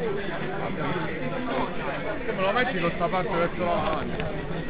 Che me lo metti con sta parte verso la lavagna?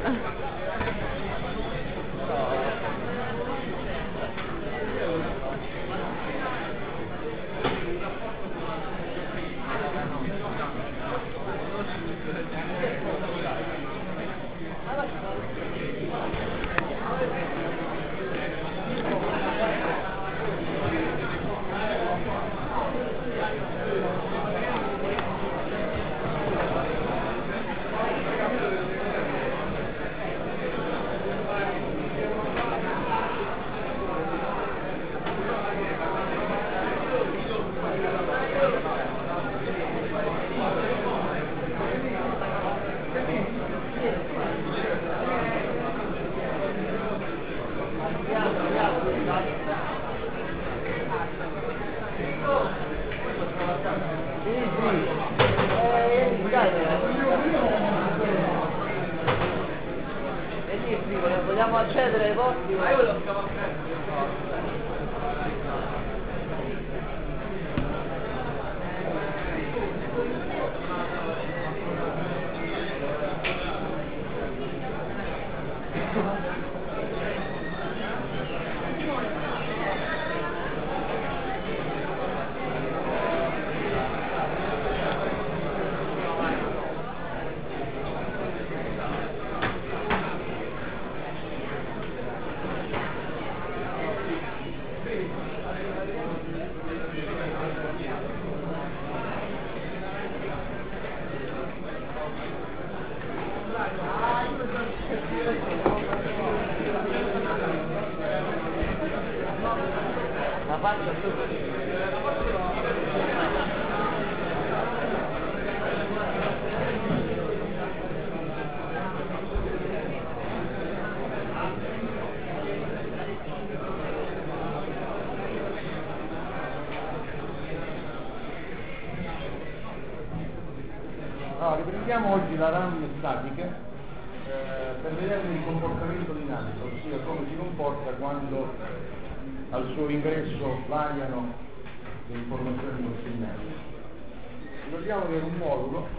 Vogliamo accedere ai posti? Ma io lo scavo a la faccia Allora, riprendiamo oggi la RAM statica per vedere il comportamento dinamico, ossia come si comporta quando al suo ingresso variano le informazioni consegnate. Ricordiamo che è un modulo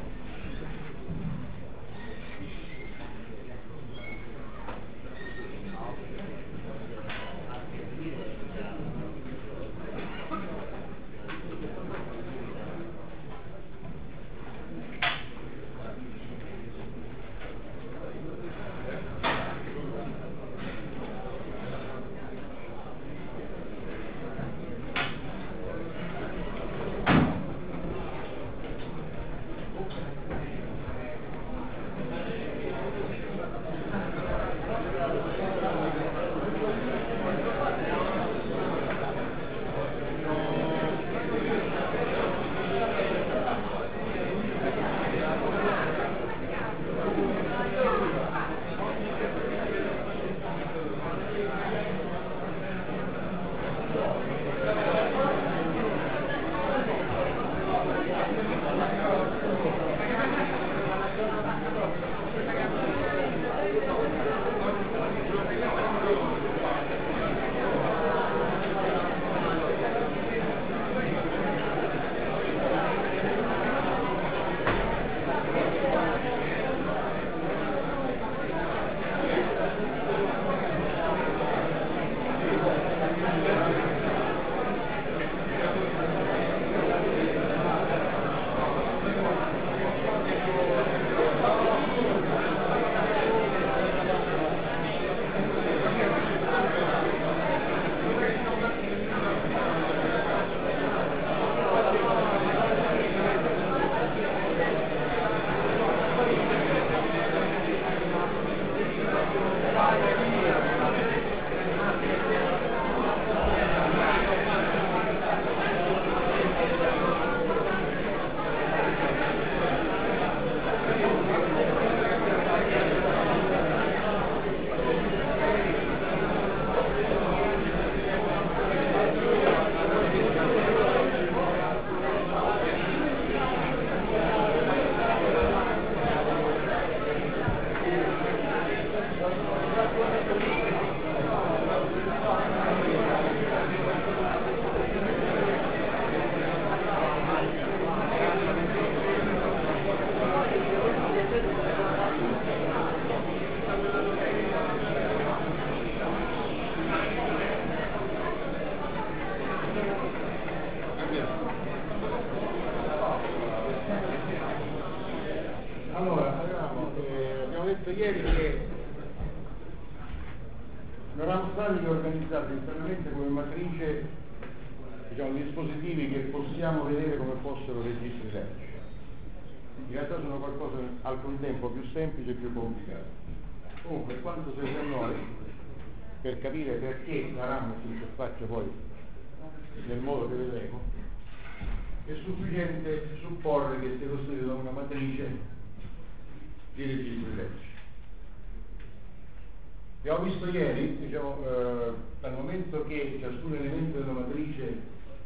Allora, abbiamo detto ieri che non eravamo stati organizzati internamente come matrice, diciamo, dispositivi che possiamo vedere come fossero registri elettrici. In realtà sono qualcosa al contempo più semplice e più complicato. Comunque, quanto serve a noi per capire perché la RAM si interfaccia poi nel modo che vedremo, è sufficiente supporre che sia costruito da una matrice di registri elettrici. Abbiamo visto ieri, diciamo, dal momento che ciascun elemento della matrice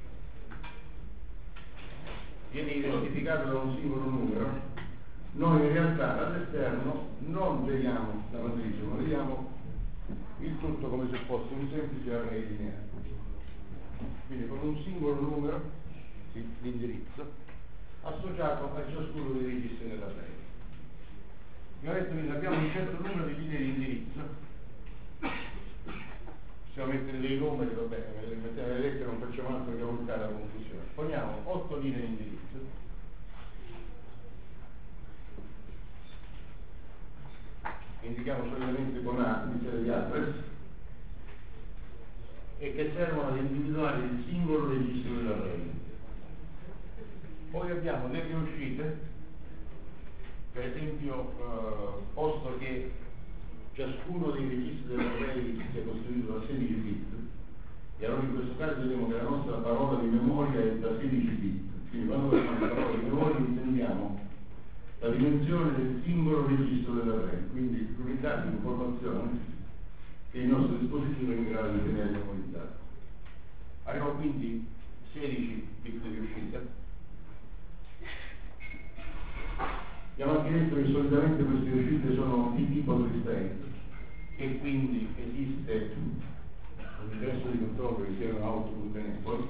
viene identificato da un singolo numero, noi in realtà dall'esterno non vediamo la matrice, ma vediamo il tutto come se fosse un semplice array lineare. Quindi con un singolo numero di indirizzo associato a ciascuno dei registri dell'array. Abbiamo detto che abbiamo un certo numero di linee di indirizzo. Possiamo mettere dei numeri, vabbè, mettiamo le lettere, non facciamo altro che aumentare la confusione. Poniamo 8 linee di indirizzo che indichiamo solitamente con A iniziale di address e che servono ad individuare il singolo registro dell'array. Poi abbiamo delle uscite, per esempio, posto che ciascuno dei registri dell'array sia costituito da 16 bit, e allora in questo caso vedremo che la nostra parola di memoria è da 16 bit, quindi quando facciamo la parola di memoria intendiamo la dimensione del singolo registro dell'array, quindi l'unità di informazione che il nostro dispositivo è in grado di tenere memorizzato. Abbiamo quindi 16 bit di uscita. Abbiamo anche detto che solitamente queste uscite sono di tipo restraint e quindi esiste un ingresso di controllo che si chiama output enable,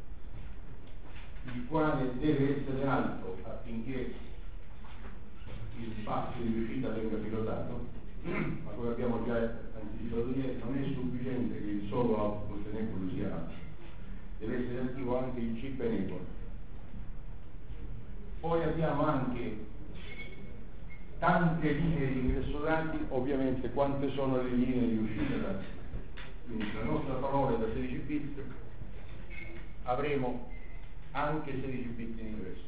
il quale deve essere alto affinché il passo di uscita venga pilotato, ma come abbiamo già anticipato ieri non è sufficiente che il solo output enable sia alto, deve essere attivo anche il chip enable. Poi abbiamo anche tante linee di ingresso dati, ovviamente quante sono le linee di uscita dati. Quindi la nostra parola è da 16 bit, avremo anche 16 bit in ingresso.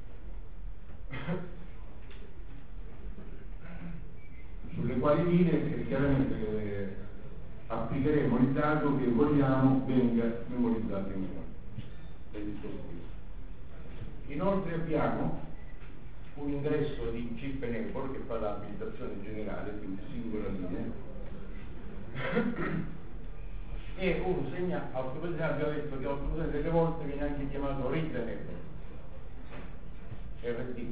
Sulle quali linee chiaramente applicheremo il dato che vogliamo venga memorizzato in memoria del dispositivo. Inoltre abbiamo un ingresso di chip enable che fa l'abilitazione generale, quindi singola linea, e un segnale, abbiamo detto che delle volte viene anche chiamato read enable, RD.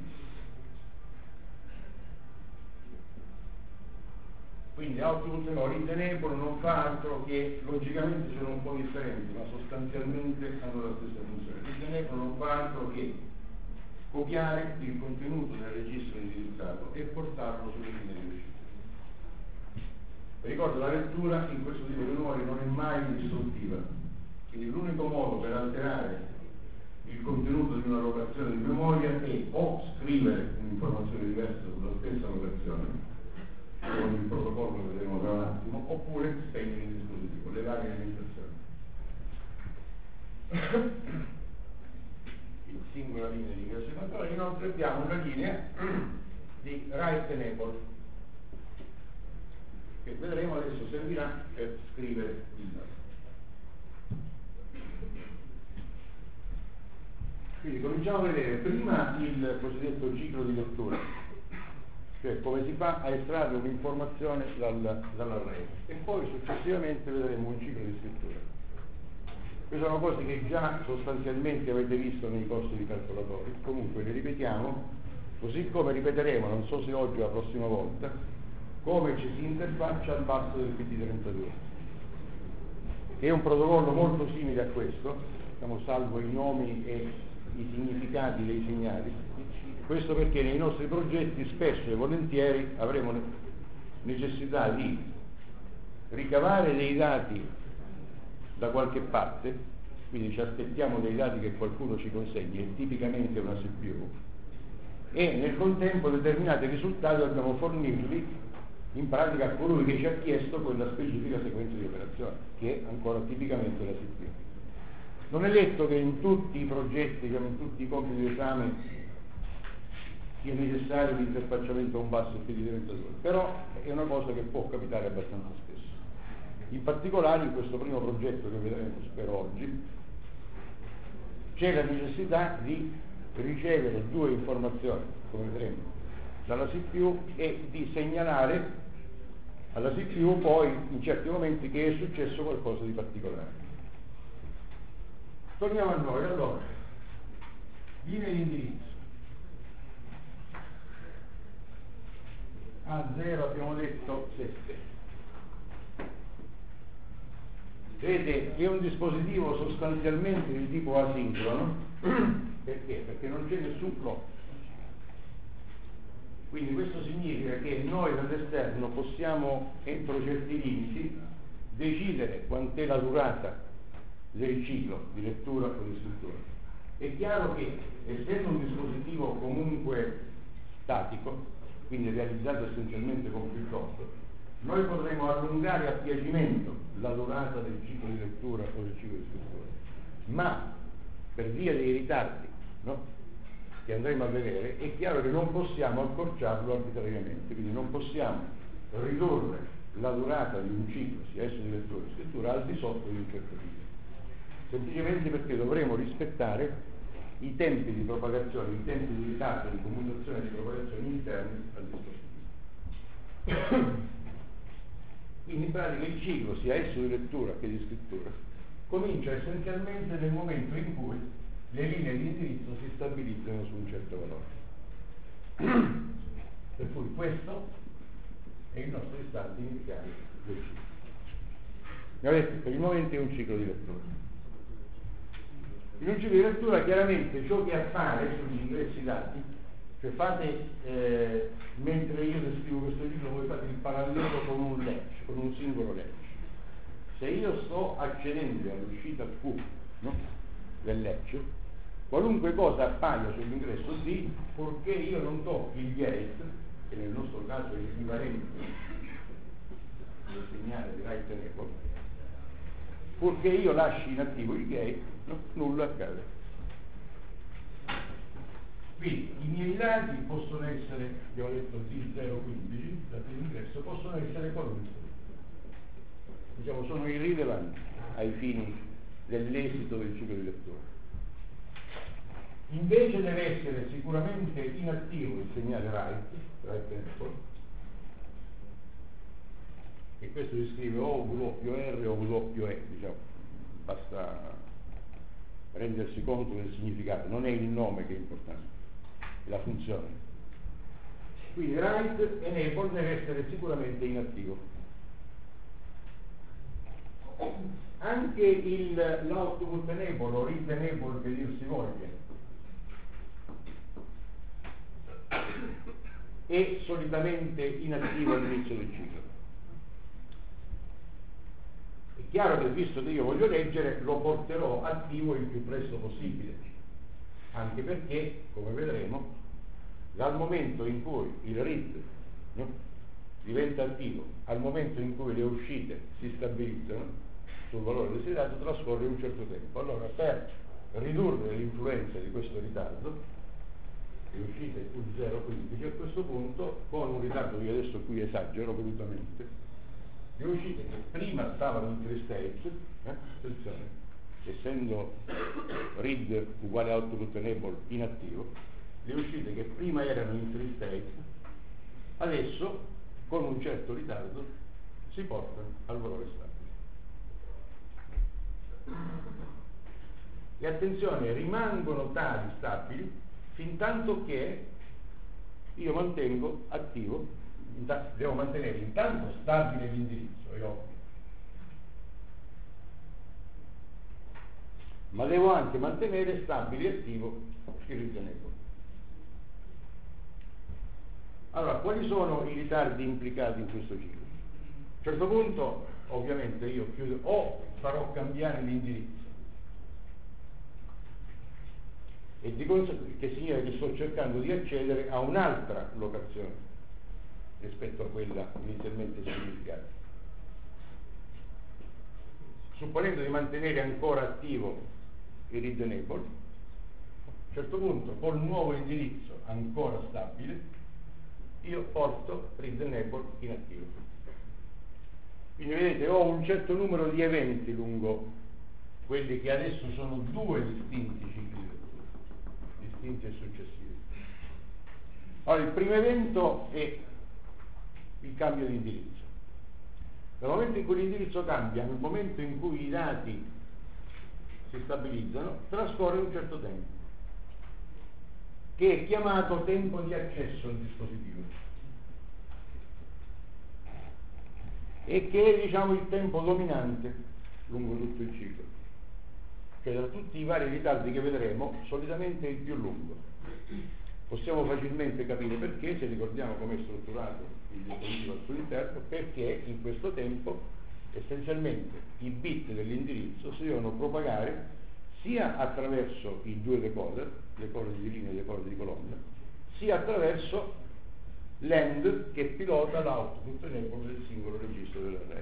Quindi output o read enable non fa altro che, logicamente sono un po' differenti, ma sostanzialmente hanno la stessa funzione. Read enable non fa altro che copiare il contenuto del registro indirizzato e portarlo sulle linee di uscita. Vi ricordo, la lettura in questo tipo di memoria non è mai distruttiva, quindi l'unico modo per alterare il contenuto di una locazione di memoria è o scrivere un'informazione diversa sulla stessa locazione, con il protocollo che vedremo tra un attimo, oppure spegnere il dispositivo, le varie alimentazioni. In singola linea di ingresso di controllo. Inoltre abbiamo una linea di write enable che vedremo adesso servirà per scrivere il dato. Quindi cominciamo a vedere prima il cosiddetto ciclo di lettura, cioè come si fa a estrarre un'informazione dall'array, e poi successivamente vedremo un ciclo di scrittura. Queste sono cose che già sostanzialmente avete visto nei corsi di calcolatori, comunque le ripetiamo, così come ripeteremo, non so se oggi o la prossima volta, come ci si interfaccia al passo del PD32. È un protocollo molto simile a questo, diciamo, salvo i nomi e i significati dei segnali. Questo perché nei nostri progetti spesso e volentieri avremo necessità di ricavare dei dati da qualche parte, quindi ci aspettiamo dei dati che qualcuno ci consegni, e tipicamente una CPU, e nel contempo determinati risultati dobbiamo fornirli in pratica a colui che ci ha chiesto quella specifica sequenza di operazioni, che è ancora tipicamente la CPU. Non è detto che in tutti i progetti, in tutti i compiti di esame sia necessario l'interfacciamento a un basso e di diventatore, però è una cosa che può capitare abbastanza spesso. In particolare in questo primo progetto che vedremo, spero oggi, c'è la necessità di ricevere due informazioni, come vedremo, dalla CPU e di segnalare alla CPU poi in certi momenti che è successo qualcosa di particolare. Torniamo a noi, allora, linea di indirizzo. A0 abbiamo detto 7. Vedete, è un dispositivo sostanzialmente di tipo asincrono. Perché? Perché non c'è nessun clock. Quindi questo significa che noi dall'esterno possiamo, entro certi limiti, decidere quant'è la durata del ciclo di lettura o di scrittura. È chiaro che, essendo un dispositivo comunque statico, quindi realizzato essenzialmente con piuttosto, noi potremo allungare a piacimento la durata del ciclo di lettura o del ciclo di scrittura, ma per via dei ritardi, no, che andremo a vedere, è chiaro che non possiamo accorciarlo arbitrariamente, quindi non possiamo ridurre la durata di un ciclo, sia esso di lettura o di scrittura, al di sotto di un certo limite, semplicemente perché dovremo rispettare i tempi di propagazione, i tempi di ritardo di commutazione e di propagazione interni al dispositivo. Quindi in pratica il ciclo, sia esso di lettura che di scrittura, comincia essenzialmente nel momento in cui le linee di indirizzo si stabilizzano su un certo valore. Per cui questo è il nostro istante iniziale del ciclo. Abbiamo detto, per il momento è un ciclo di lettura. In un ciclo di lettura chiaramente ciò che appare sugli ingressi dati, cioè fate, mentre io descrivo questo ciclo, voi fate il parallelo con un latch, con un singolo latch. Se io sto accedendo all'uscita Q, no, del latch, qualunque cosa appaia sull'ingresso D, purché io non tocchi il gate, che nel nostro caso è l'equivalente del segnale di right enable, purché io lasci inattivo il gate, no, nulla accade. Quindi i miei dati possono essere, abbiamo detto D015, dati di ingresso, possono essere qualunque. Diciamo, sono irrilevanti ai fini dell'esito del ciclo di lettura. Invece deve essere sicuramente inattivo il segnale right enable, e questo si scrive o WR o WE, diciamo, basta rendersi conto del significato, non è il nome che è importante, è la funzione. Quindi right enable deve essere sicuramente inattivo. Anche l'output enable o read enable, che dir si voglia, è solitamente inattivo all'inizio del ciclo. È chiaro che, visto che io voglio leggere, lo porterò attivo il più presto possibile, anche perché, come vedremo, dal momento in cui il read, no, diventa attivo al momento in cui le uscite si stabilizzano sul valore desiderato trascorre un certo tempo. Allora, per ridurre l'influenza di questo ritardo, le uscite Q015 a questo punto, con un ritardo che io adesso qui esagero volutamente, le uscite che prima stavano in 3 states, attenzione, essendo read uguale output enable inattivo, le uscite che prima erano in 3 states adesso con un certo ritardo si portano al valore stabile. E attenzione, rimangono tali stabili fin tanto che io mantengo attivo, devo mantenere intanto stabile l'indirizzo, è ovvio, ma devo anche mantenere stabile e attivo il ritenevo. Allora, quali sono i ritardi implicati in questo ciclo? A un certo punto, ovviamente, io chiudo o farò cambiare l'indirizzo, e di conseguenza che significa che sto cercando di accedere a un'altra locazione rispetto a quella inizialmente specificata. Supponendo di mantenere ancora attivo il read enable, a un certo punto col nuovo indirizzo ancora stabile io porto read enable in attivo. Quindi vedete, ho un certo numero di eventi lungo quelli che adesso sono due distinti cicli di lettura, distinti e successivi. Allora, il primo evento è il cambio di indirizzo. Nel momento in cui l'indirizzo cambia, nel momento in cui i dati si stabilizzano, trascorre un certo tempo, che è chiamato tempo di accesso al dispositivo, e che è, diciamo, il tempo dominante lungo tutto il ciclo. Cioè, tra tutti i vari ritardi che vedremo, solitamente è il più lungo. Possiamo facilmente capire perché, se ricordiamo come è strutturato il dispositivo al suo interno, perché in questo tempo essenzialmente i bit dell'indirizzo si devono propagare sia attraverso i due decoder, decoder di linea e decoder di colonna, sia attraverso l'end che pilota l'output enable del singolo registro dell'array.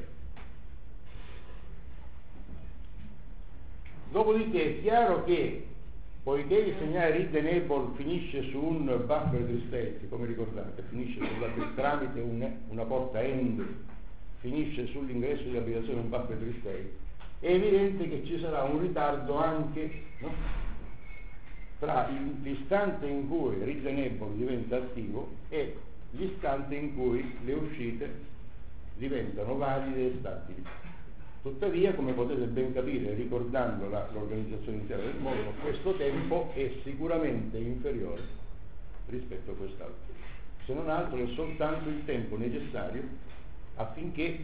Dopodiché è chiaro che, poiché il segnale read enable finisce su un buffer di state, come ricordate, finisce tramite una porta end, finisce sull'ingresso di abitazione un buffer di state, è evidente che ci sarà un ritardo anche, no? Tra l'istante in cui read enable diventa attivo e l'istante in cui le uscite diventano valide e stabili. Tuttavia, come potete ben capire ricordando l'organizzazione intera del modulo, questo tempo è sicuramente inferiore rispetto a quest'altro. Se non altro è soltanto il tempo necessario affinché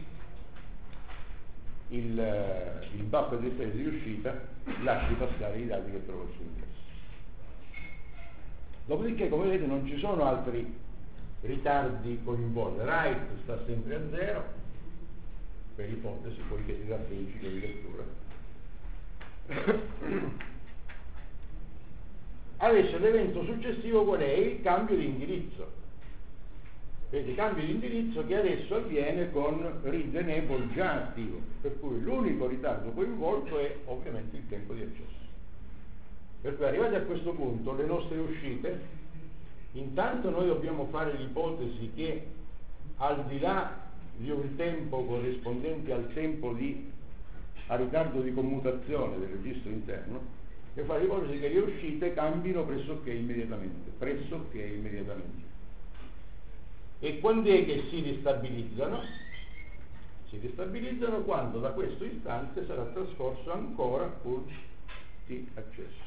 il buffer di state di uscita lasci passare i dati che trova al suo ingresso. Dopodiché, come vedete, non ci sono altri ritardi coinvolti. Write sta sempre a 0 per ipotesi, poiché si tratta di un ciclo di lettura. Adesso l'evento successivo qual è? Il cambio di indirizzo. Vedete, cambio di indirizzo che adesso avviene con read enable già attivo, per cui l'unico ritardo coinvolto è ovviamente il tempo di accesso. Per cui arrivati a questo punto le nostre uscite, intanto noi dobbiamo fare l'ipotesi che al di là di un tempo corrispondente al tempo a ritardo di commutazione del registro interno, e fare l'ipotesi che le uscite cambino pressoché immediatamente. E quando è che si ristabilizzano? Si ristabilizzano quando da questo istante sarà trascorso ancora un T accesso.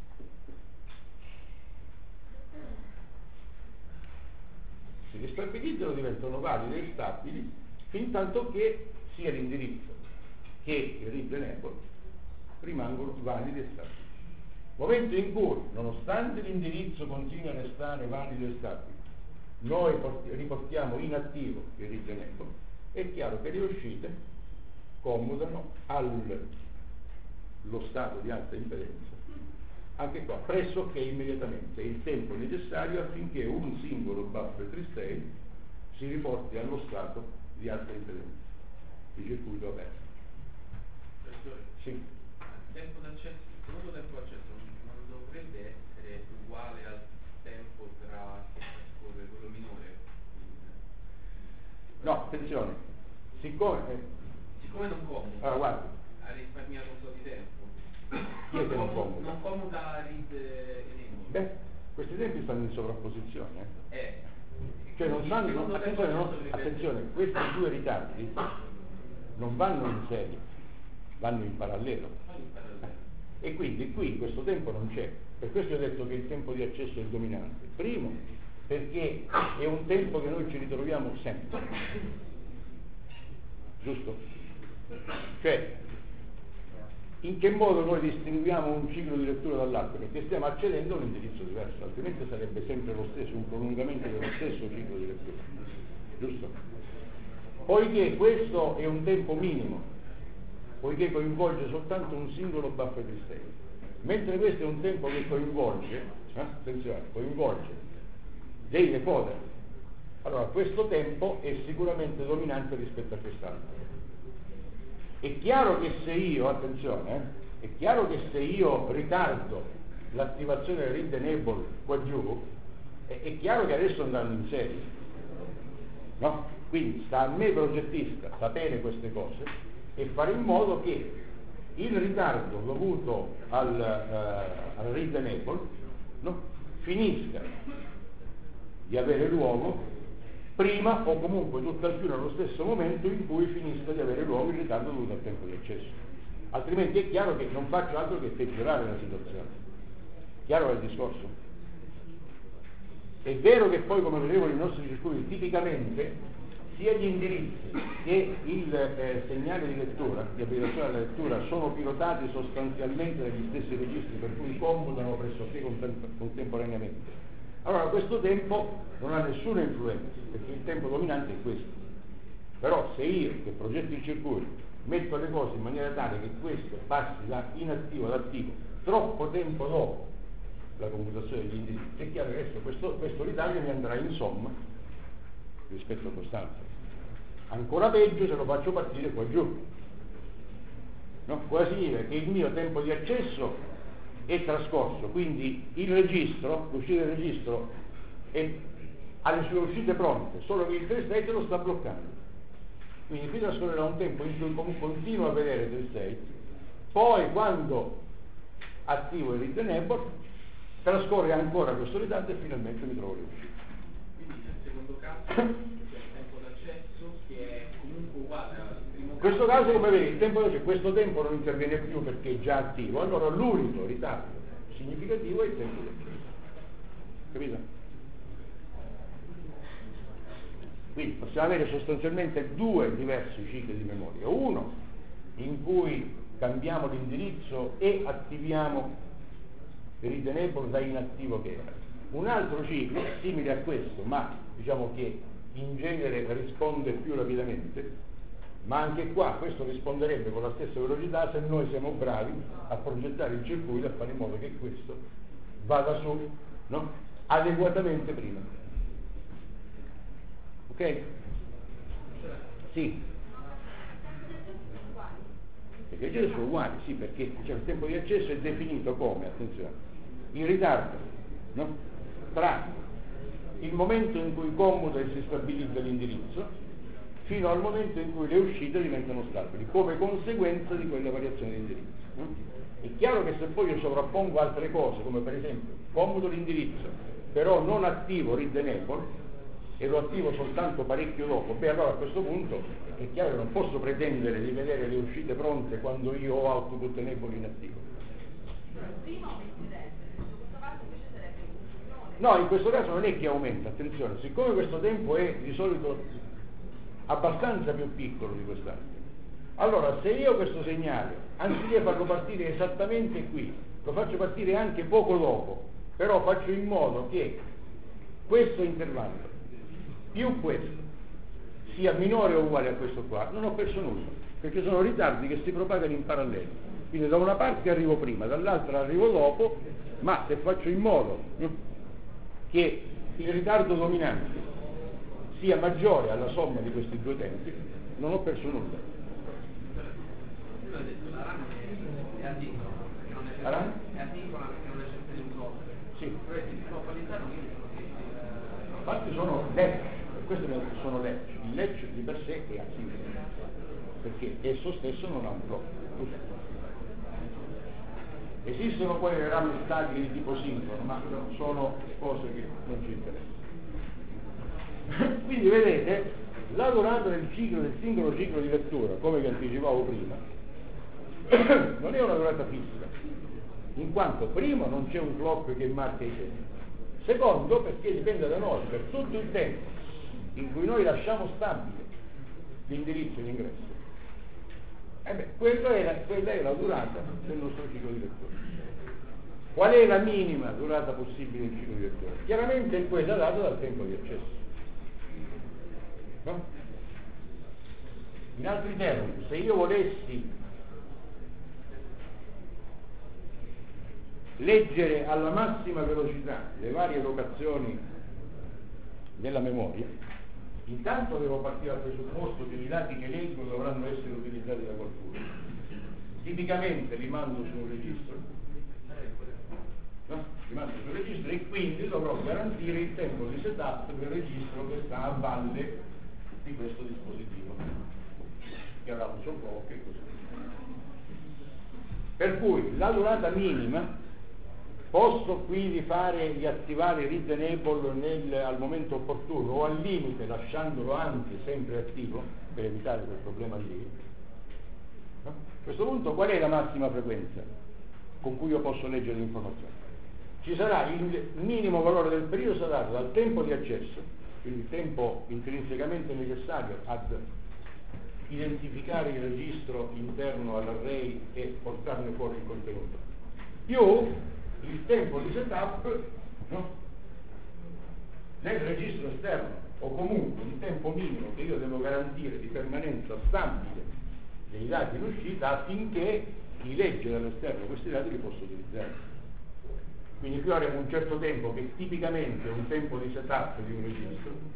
Si ristabilizzano, diventano valide e stabili fin tanto che sia l'indirizzo che il read enable rimangono validi e stabili. Momento in cui, nonostante l'indirizzo continui a restare valido e stabile, noi riportiamo in attivo il read enable, è chiaro che le uscite commutano allo stato di alta impedenza, anche qua pressoché immediatamente, il tempo necessario affinché un singolo buffer tri-state si riporti allo stato di alta impedenza di circuito aperto. Sì. Il tempo d'accesso, il secondo tempo d'accesso non dovrebbe essere uguale al tempo tra che trascorre quello minore? No, attenzione, siccome non commuta, allora, guardi, ha risparmiato un po' di tempo. Chi è che non commuta? Non commuta read enable. Beh, questi tempi stanno in sovrapposizione. Cioè non vanno, attenzione, questi due ritardi non vanno in serie, vanno in parallelo. E quindi qui questo tempo non c'è. Per questo ho detto che il tempo di accesso è il dominante. Primo, perché è un tempo che noi ci ritroviamo sempre. Giusto? Cioè, in che modo noi distinguiamo un ciclo di lettura dall'altro? Perché stiamo accedendo a un indirizzo diverso, altrimenti sarebbe sempre lo stesso, un prolungamento dello stesso ciclo di lettura. Giusto? Poiché questo è un tempo minimo, poiché coinvolge soltanto un singolo buffer di state. mentre questo è un tempo che coinvolge, attenzione, coinvolge dei decoder. Allora questo tempo è sicuramente dominante rispetto a quest'altro. È chiaro che se io, attenzione, è chiaro che se io ritardo l'attivazione del read enable qua giù, è chiaro che adesso andranno in serie, no? Quindi sta a me progettista sapere queste cose e fare in modo che il ritardo dovuto al read enable, no, finisca di avere luogo prima o comunque tutt'al più nello stesso momento in cui finisca di avere luogo il ritardo dovuto al tempo di accesso. Altrimenti è chiaro che non faccio altro che peggiorare la situazione. Chiaro il discorso? È vero che poi, come vedremo, i nostri circuiti tipicamente sia gli indirizzi che il segnale di lettura, di abilitazione alla lettura, sono pilotati sostanzialmente dagli stessi registri, per cui computano pressoché contemporaneamente. Allora questo tempo non ha nessuna influenza, perché il tempo dominante è questo. Però se io, che progetto il circuito, metto le cose in maniera tale che questo passi da inattivo ad attivo troppo tempo dopo la computazione degli indirizzi, è chiaro che adesso questo ritardo mi andrà in somma rispetto a quest'altro. Ancora peggio se lo faccio partire qua giù, no? Può dire che il mio tempo di accesso è trascorso, quindi il registro, l'uscita del registro ha le sue uscite pronte, solo che il TreeState lo sta bloccando. Quindi qui trascorrerà un tempo in cui comunque continuo a vedere TreeState, poi quando attivo il read enable trascorre ancora questo ritardo e finalmente mi trovo le uscite. Quindi nel secondo caso c'è il tempo d'accesso che è comunque uguale al primo In questo caso, come vedi, il tempo questo tempo non interviene più perché è già attivo, allora l'unico ritardo significativo è il tempo di accesso. Capito? Quindi possiamo avere sostanzialmente due diversi cicli di memoria. Uno in cui cambiamo l'indirizzo e attiviamo il read enable da inattivo che era. Un altro ciclo simile a questo, ma diciamo che in genere risponde più rapidamente, ma anche qua questo risponderebbe con la stessa velocità se noi siamo bravi a progettare il circuito e a fare in modo che questo vada su, no? Adeguatamente prima. Ok? Sì. Perché i giri sono uguali, sì, perché il tempo di accesso è definito come, attenzione, il ritardo, no? Tra il momento in cui commuta e si stabilizza l'indirizzo fino al momento in cui le uscite diventano stabili, come conseguenza di quella variazione di indirizzo. È chiaro che se poi io sovrappongo altre cose, come per esempio commuto l'indirizzo, però non attivo read enable, e lo attivo soltanto parecchio dopo, beh allora a questo punto è chiaro che non posso pretendere di vedere le uscite pronte quando io ho output enable inattivo. No, in questo caso non è che aumenta, attenzione, siccome questo tempo è di solito abbastanza più piccolo di quest'altro, allora se io questo segnale, anziché farlo partire esattamente qui, lo faccio partire anche poco dopo, però faccio in modo che questo intervallo più questo sia minore o uguale a questo qua, non ho perso nulla, perché sono ritardi che si propagano in parallelo. Quindi da una parte arrivo prima, dall'altra arrivo dopo, ma se faccio in modo che il ritardo dominante sia maggiore alla somma di questi due tempi, non ho perso nulla. Prima ho detto la RAM è asincrona, perché non è asincrona perché non è sempre di un blocco. Sì. Però si può qualizzare un Infatti sono latch, questo sono latch. Il latch di per sé è asincrono, perché esso stesso non ha un blocco. Esistono poi le RAM statiche di tipo sincrono, ma sono cose che non ci interessano. Quindi vedete, la durata del singolo ciclo di lettura, come vi anticipavo prima, non è una durata fissa, in quanto primo non c'è un clock che marca i tempi, secondo perché dipende da noi, per tutto il tempo in cui noi lasciamo stabile l'indirizzo in ingresso. Quella è la durata del nostro ciclo di lettura. Qual è la minima durata possibile del ciclo di lettura? Chiaramente è quella data dal tempo di accesso. No? In altri termini, se io volessi leggere alla massima velocità le varie locazioni della memoria, intanto devo partire dal presupposto che i dati che leggo dovranno essere utilizzati da qualcuno. Tipicamente li mando su un registro, no? Li mando sul registro e quindi dovrò garantire il tempo di setup del registro che sta a valle di questo dispositivo, che avrà un software e così via. Per cui la durata minima posso quindi riattivare read enable al momento opportuno o al limite lasciandolo anche sempre attivo per evitare quel problema lì. No? A questo punto qual è la massima frequenza con cui io posso leggere l'informazione? Ci sarà il minimo valore del periodo sarà dato dal tempo di accesso, quindi il tempo intrinsecamente necessario ad identificare il registro interno all'array e portarne fuori il contenuto, più il tempo di setup, no? Nel registro esterno, o comunque il tempo minimo che io devo garantire di permanenza stabile dei dati in uscita affinché chi legge dall'esterno questi dati li possa utilizzare. Quindi qui avremo un certo tempo che tipicamente è un tempo di setup di un registro.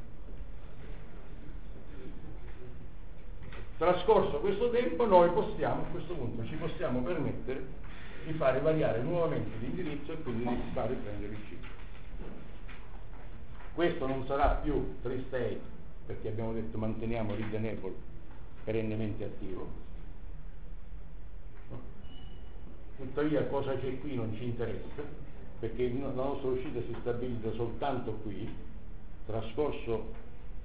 Trascorso questo tempo noi possiamo, a questo punto ci possiamo permettere di fare variare nuovamente l'indirizzo e quindi di fare prendere il chip. Questo non sarà più free state, perché abbiamo detto manteniamo read enable perennemente attivo. Tuttavia cosa c'è qui non ci interessa, perché la nostra uscita si stabilizza soltanto qui, trascorso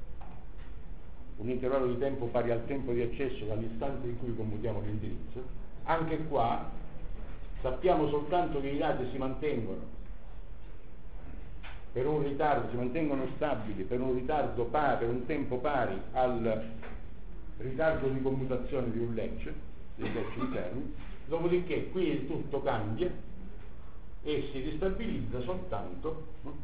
un intervallo di tempo pari al tempo di accesso dall'istante in cui commutiamo l'indirizzo. Anche qua sappiamo soltanto che i dati si mantengono per un ritardo, si mantengono stabili per un ritardo pari, per un tempo pari al ritardo di commutazione di un latch, dei latch interni, dopodiché qui il tutto cambia e si ristabilizza soltanto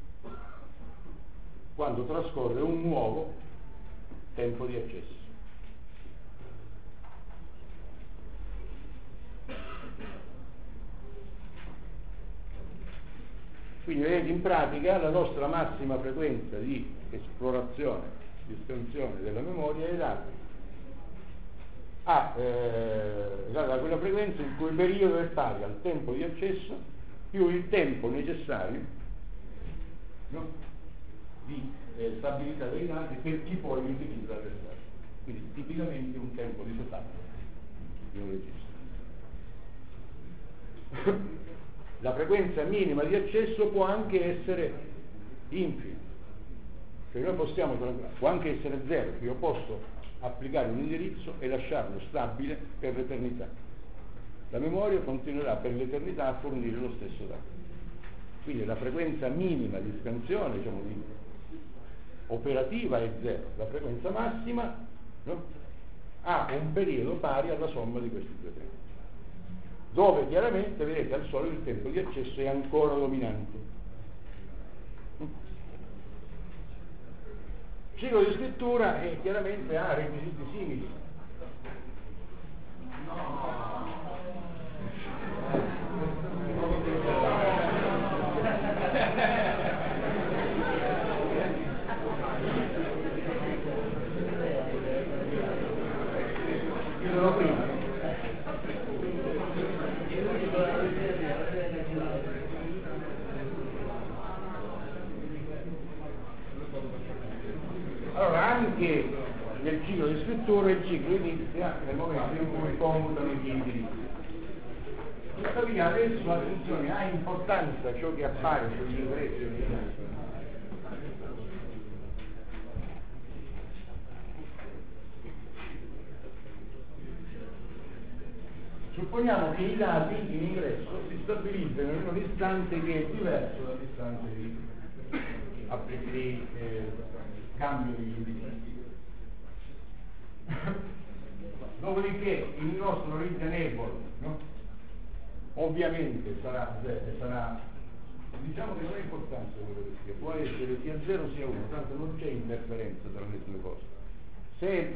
quando trascorre un nuovo tempo di accesso. Quindi vedete, in pratica la nostra massima frequenza di esplorazione, di scansione della memoria è data da quella frequenza il cui periodo è pari al tempo di accesso più il tempo necessario, no? Di stabilità dei dati per chi poi li utilizza all'esterno. Quindi tipicamente un tempo di setup di un registro. La frequenza minima di accesso può anche essere infinita, cioè noi può anche essere zero, io posso applicare un indirizzo e lasciarlo stabile per l'eternità. La memoria continuerà per l'eternità a fornire lo stesso dato. Quindi la frequenza minima di scansione, diciamo, operativa è zero, la frequenza massima, no? Ha un periodo pari alla somma di questi due tempi, dove chiaramente vedete al solito il tempo di accesso è ancora dominante. Il ciclo di scrittura chiaramente ha requisiti simili. Allora, anche nel ciclo di scrittura il ciclo inizia nel momento in cui computano gli indirizzi. Tuttavia adesso, attenzione, ha importanza ciò che appare sugli ingressi. Supponiamo che i dati in ingresso si stabilizzano in un istante che è diverso dall'istante di cambio di indirizzi. Dopodiché il nostro read enable, no? Ovviamente sarà diciamo che non è importante quello che sia, può essere sia 0 sia 1, tanto non c'è interferenza tra le due cose. Se è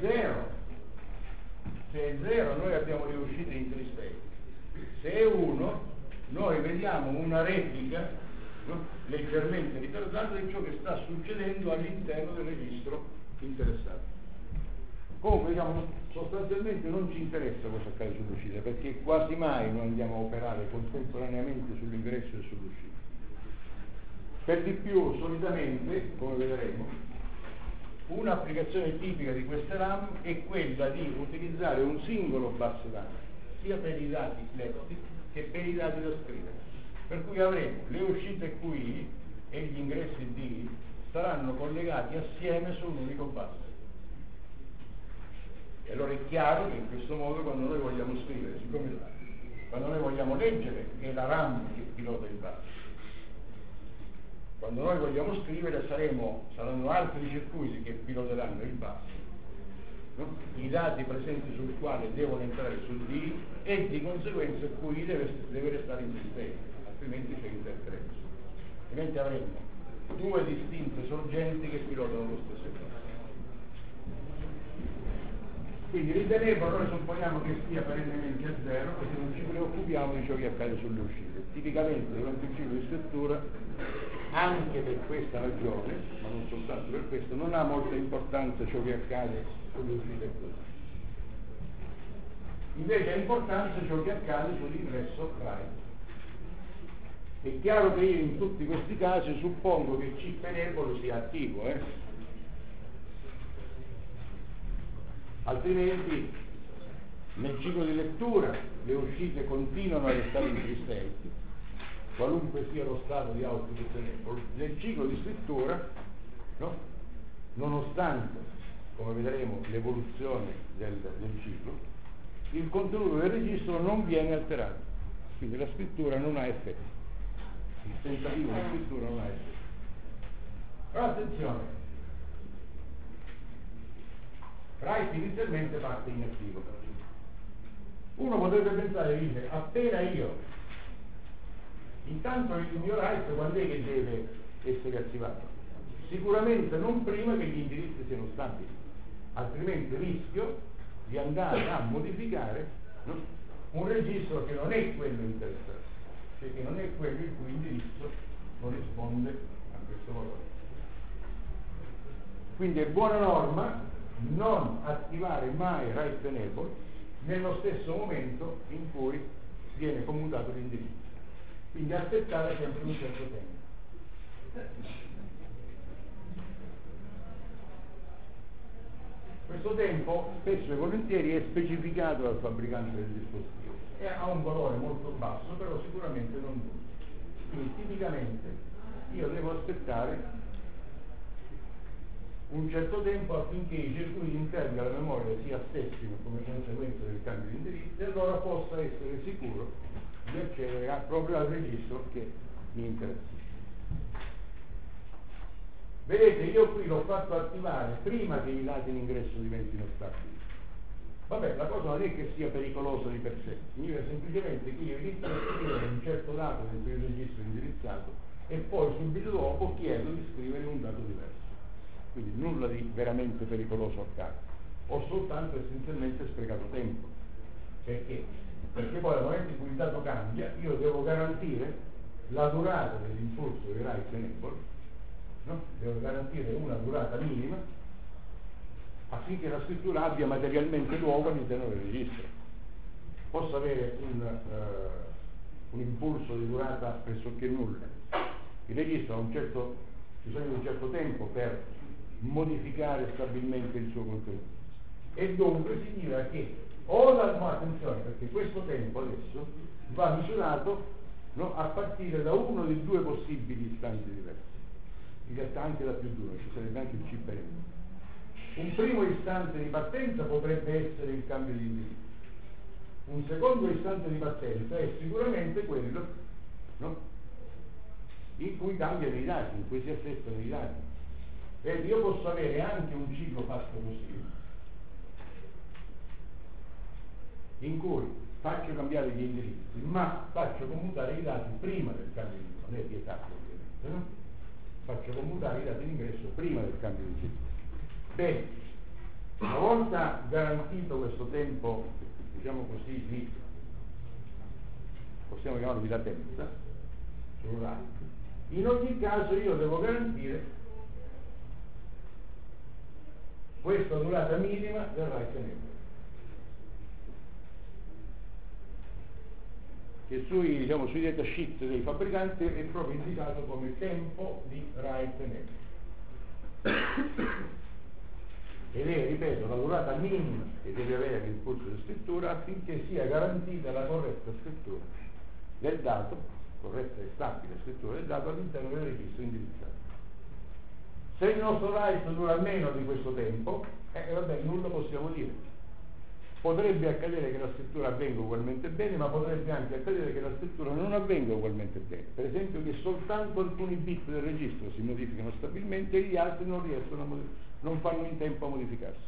0 noi abbiamo le uscite in free state, se è 1 noi vediamo una replica, no, leggermente ritardata di ciò che sta succedendo all'interno del registro interessato. Comunque diciamo, sostanzialmente non ci interessa cosa accade sull'uscita, perché quasi mai noi andiamo a operare contemporaneamente sull'ingresso e sull'uscita. Per di più, solitamente, come vedremo, un'applicazione tipica di queste RAM è quella di utilizzare un singolo bus dati, sia per i dati letti che per i dati da scrivere. Per cui avremo le uscite QI e gli ingressi D saranno collegati assieme su un unico bus. E allora è chiaro che in questo modo quando noi vogliamo scrivere, siccome quando noi vogliamo leggere è la RAM che pilota il bus, quando noi vogliamo scrivere saranno altri circuiti che piloteranno il bus, no? I dati presenti sul quale devono entrare sul D e di conseguenza il QI deve restare in sistema, altrimenti c'è interferenza. Altrimenti avremo due distinte sorgenti che pilotano lo stesso bus. Quindi ritenevo, noi supponiamo che sia perennemente a zero, così non ci preoccupiamo di ciò che accade sulle uscite. Tipicamente durante il ciclo di scrittura, anche per questa ragione, ma non soltanto per questo, non ha molta importanza ciò che accade sulle uscite. Invece ha importanza ciò che accade sull'ingresso write. È chiaro che io in tutti questi casi suppongo che C penevolo sia attivo, altrimenti nel ciclo di lettura le uscite continuano a restare in free state, qualunque sia lo stato di output penevolo. Nel ciclo di scrittura, no? Nonostante, come vedremo, l'evoluzione del ciclo, il contenuto del registro non viene alterato, quindi la scrittura non ha effetti, il tentativo di scrittura non ha effetti. Però attenzione, write inizialmente parte inattivo. Uno potrebbe pensare, dice, appena io, intanto il mio write quando è che deve essere attivato? Sicuramente non prima che gli indirizzi siano stabili, altrimenti rischio di andare a modificare, no, un registro che non è quello interessato, cioè che non è quello il cui indirizzo corrisponde a questo valore. Quindi è buona norma non attivare mai write enable nello stesso momento in cui viene commutato l'indirizzo, quindi aspettare sempre un certo tempo. Questo tempo spesso e volentieri è specificato dal fabbricante del dispositivo e ha un valore molto basso, però sicuramente non nullo. Quindi tipicamente io devo aspettare un certo tempo affinché i circuiti interni alla memoria si assessino come conseguenza del cambio di indirizzo e allora possa essere sicuro di accedere proprio al registro che mi interessa. Vedete, io qui l'ho fatto attivare prima che i dati in ingresso diventino stabili. Vabbè, la cosa non è che sia pericolosa di per sé, significa semplicemente che io inizio a scrivere un certo dato dentro il registro indirizzato e poi subito dopo chiedo di scrivere un dato diverso. Quindi nulla di veramente pericoloso accade. Ho soltanto essenzialmente sprecato tempo. Perché? Perché poi nel momento in cui il dato cambia, io devo garantire la durata dell'impulso di write enable, no? Devo garantire una durata minima affinché la scrittura abbia materialmente luogo all'interno del registro. Posso avere un impulso di durata pressoché nulla. Il registro ha bisogno di un certo tempo per modificare stabilmente il suo contenuto e dunque significa che attenzione, perché questo tempo adesso va misurato, no, a partire da uno dei due possibili istanti diversi, in realtà anche da più di uno, ci sarebbe anche il C penevolo. Un primo istante di partenza potrebbe essere il cambio di indirizzo, un secondo istante di partenza è sicuramente quello, no, in cui cambiano i dati, in cui si assestano i dati. Vedi, io posso avere anche un ciclo fatto così, in cui faccio cambiare gli indirizzi, ma faccio commutare i dati prima del cambio di indirizzo, non è vietato ovviamente, no? Faccio commutare i dati in ingresso prima del cambio di indirizzo. Bene, una volta garantito questo tempo, diciamo così, di possiamo chiamarlo di latenza, sul write. In ogni caso io devo garantire questa durata minima del write enable, che sui datasheet dei fabbricanti è proprio indicato come tempo di write enable. Ed è, ripeto, la durata minima che deve avere l'impulso di scrittura affinché sia garantita la corretta scrittura del dato, corretta e stabile scrittura del dato all'interno del registro indirizzato. Se il nostro write dura meno di questo tempo, vabbè, nulla possiamo dire. Potrebbe accadere che la scrittura avvenga ugualmente bene, ma potrebbe anche accadere che la scrittura non avvenga ugualmente bene. Per esempio che soltanto alcuni bit del registro si modificano stabilmente e gli altri non riescono a non fanno in tempo a modificarsi.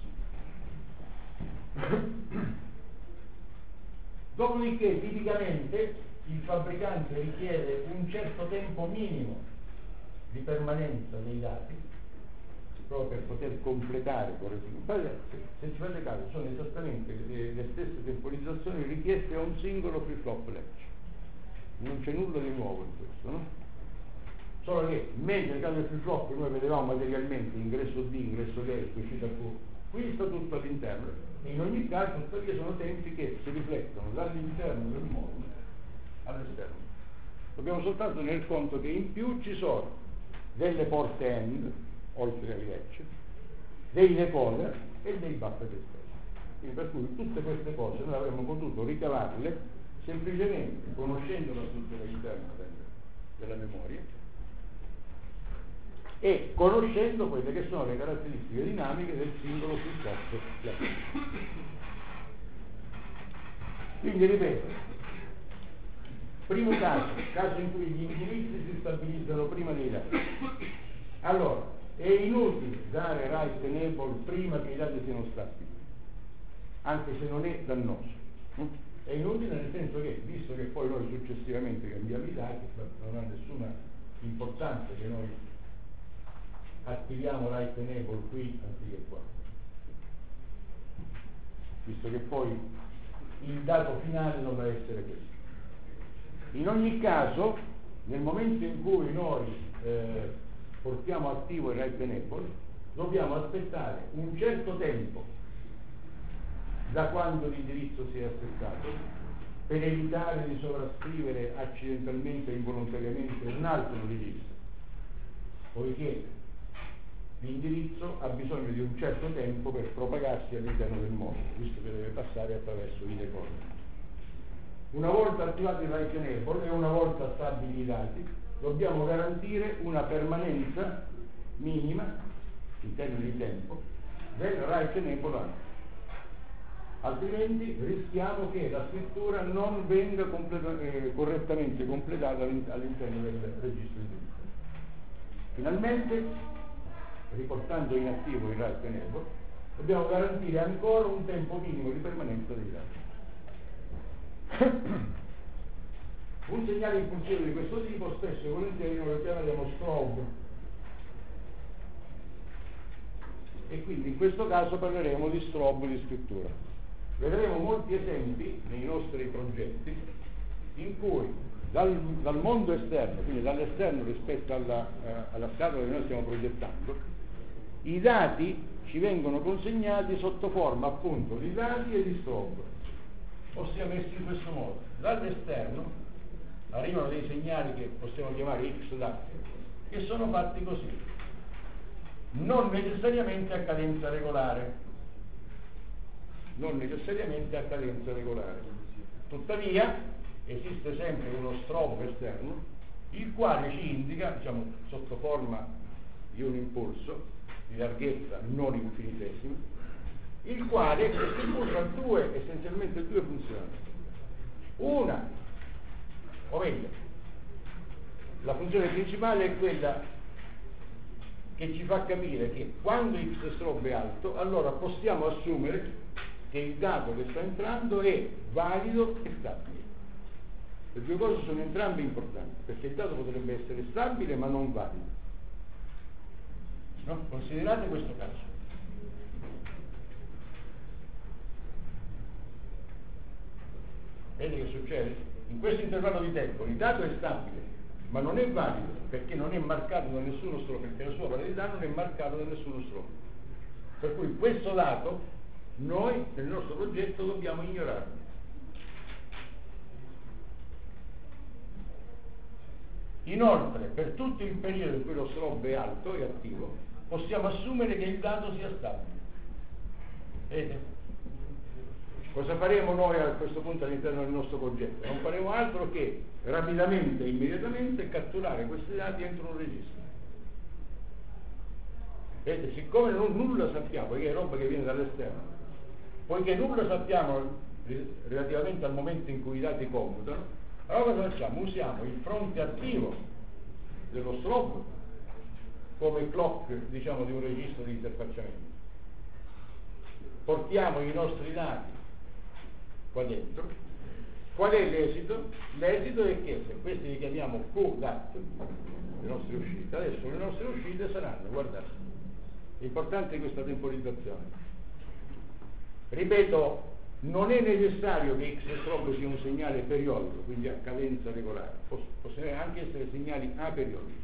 Dopodiché, tipicamente, il fabbricante richiede un certo tempo minimo di permanenza dei dati proprio per poter completare correttamente. Se ci fate caso, sono esattamente le stesse temporizzazioni richieste a un singolo flip-flop latch. Non c'è nulla di nuovo in questo, no? Solo che mentre nel caso del flip-flop noi vedevamo materialmente ingresso D, ingresso D, uscita Q, qui sta tutto all'interno e in ogni caso tuttavia sono tempi che si riflettono dall'interno del mondo all'esterno. Dobbiamo soltanto tener conto che in più ci sono delle porte AND, oltre ai latch, dei decoder e dei buffer esterni. Quindi per cui tutte queste cose noi avremmo potuto ricavarle semplicemente conoscendo la struttura interna della memoria e conoscendo quelle che sono le caratteristiche dinamiche del singolo flip-flop. Quindi ripeto, primo caso in cui gli indirizzi si stabilizzano prima dei dati. Allora, è inutile dare write enable prima che i dati siano stabili, anche se non è dannoso. È inutile nel senso che, visto che poi noi successivamente cambiamo i dati, non ha nessuna importanza che noi attiviamo write enable qui anziché qua, visto che poi il dato finale dovrà essere questo. In ogni caso, nel momento in cui noi portiamo attivo il write enable, dobbiamo aspettare un certo tempo da quando l'indirizzo si è assestato per evitare di sovrascrivere accidentalmente e involontariamente un altro registro, poiché l'indirizzo ha bisogno di un certo tempo per propagarsi all'interno del mondo, visto che deve passare attraverso i decoder. Una volta attivato il write enable e una volta stabili i dati, dobbiamo garantire una permanenza minima in termini di tempo del write enable anche. Altrimenti rischiamo che la scrittura non venga correttamente completata all'interno del registro indirizzato. Finalmente, riportando in attivo il write enable, dobbiamo garantire ancora un tempo minimo di permanenza dei dati. Un segnale impulsivo di questo tipo spesso e volentieri noi lo chiameremo strobe, e quindi in questo caso parleremo di strobe di scrittura. Vedremo molti esempi nei nostri progetti in cui dal mondo esterno, quindi dall'esterno rispetto alla scatola che noi stiamo progettando, i dati ci vengono consegnati sotto forma appunto di dati e di strobe, ossia messi in questo modo. Dall'esterno arrivano dei segnali che possiamo chiamare X dati, che sono fatti così, non necessariamente a cadenza regolare, tuttavia esiste sempre uno strobo esterno il quale ci indica, diciamo sotto forma di un impulso di larghezza non infinitesima, il quale questo impulso ha essenzialmente due funzioni. Una, o meglio, la funzione principale è quella che ci fa capire che quando X strobe è alto, allora possiamo assumere che il dato che sta entrando è valido e stabile. Le due cose sono entrambe importanti, perché il dato potrebbe essere stabile ma non valido. No? Considerate questo caso. Vedi che succede? in questo intervallo di tempo il dato è stabile, ma non è valido perché non è marcato da nessuno strumento, perché la sua validità non è marcata da nessuno strumento. Per cui questo dato noi nel nostro progetto dobbiamo ignorarlo. Inoltre, per tutto il periodo in cui lo strobo è alto e attivo, possiamo assumere che il dato sia stabile. Vedete? Cosa faremo noi a questo punto all'interno del nostro progetto? Non faremo altro che rapidamente e immediatamente catturare questi dati entro un registro. Vedete, siccome nulla sappiamo, perché è roba che viene dall'esterno, poiché nulla sappiamo relativamente al momento in cui i dati computano, allora cosa facciamo? Usiamo il fronte attivo dello strobo come clock, diciamo, di un registro di interfacciamento. Portiamo i nostri dati qua dentro. Qual è l'esito? L'esito è che se questi li chiamiamo QDAT, le nostre uscite, adesso le nostre uscite saranno, guardate, l'importante è questa temporizzazione. Ripeto, non è necessario che X strobo sia un segnale periodico, quindi a cadenza regolare, possono anche essere segnali aperiodici.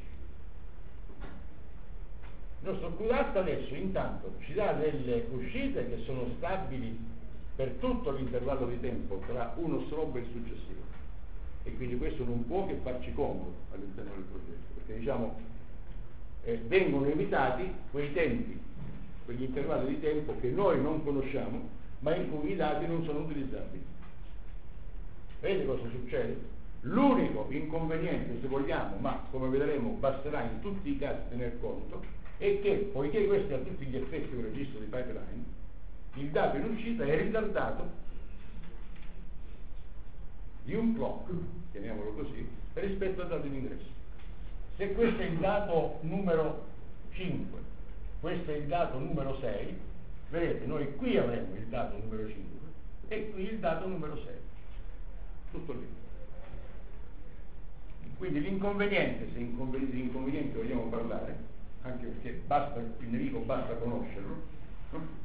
Il nostro QDAT adesso intanto ci dà delle uscite che sono stabili per tutto l'intervallo di tempo tra uno strobo e il successivo, e quindi questo non può che farci comodo all'interno del progetto, perché diciamo vengono evitati quei tempi, quegli intervalli di tempo che noi non conosciamo ma in cui i dati non sono utilizzabili. Vedete cosa succede? L'unico inconveniente, se vogliamo, ma come vedremo basterà in tutti i casi tener conto, è che poiché questo è a tutti gli effetti un registro di pipeline, il dato in uscita è ritardato di un clock, chiamiamolo così, rispetto al dato in ingresso. Se questo è il dato numero 5, questo è il dato numero 6, vedete, noi qui avremo il dato numero 5 e qui il dato numero 6, tutto lì. Quindi l'inconveniente, se di inconveniente vogliamo parlare, anche perché basta, il nemico basta conoscerlo, no?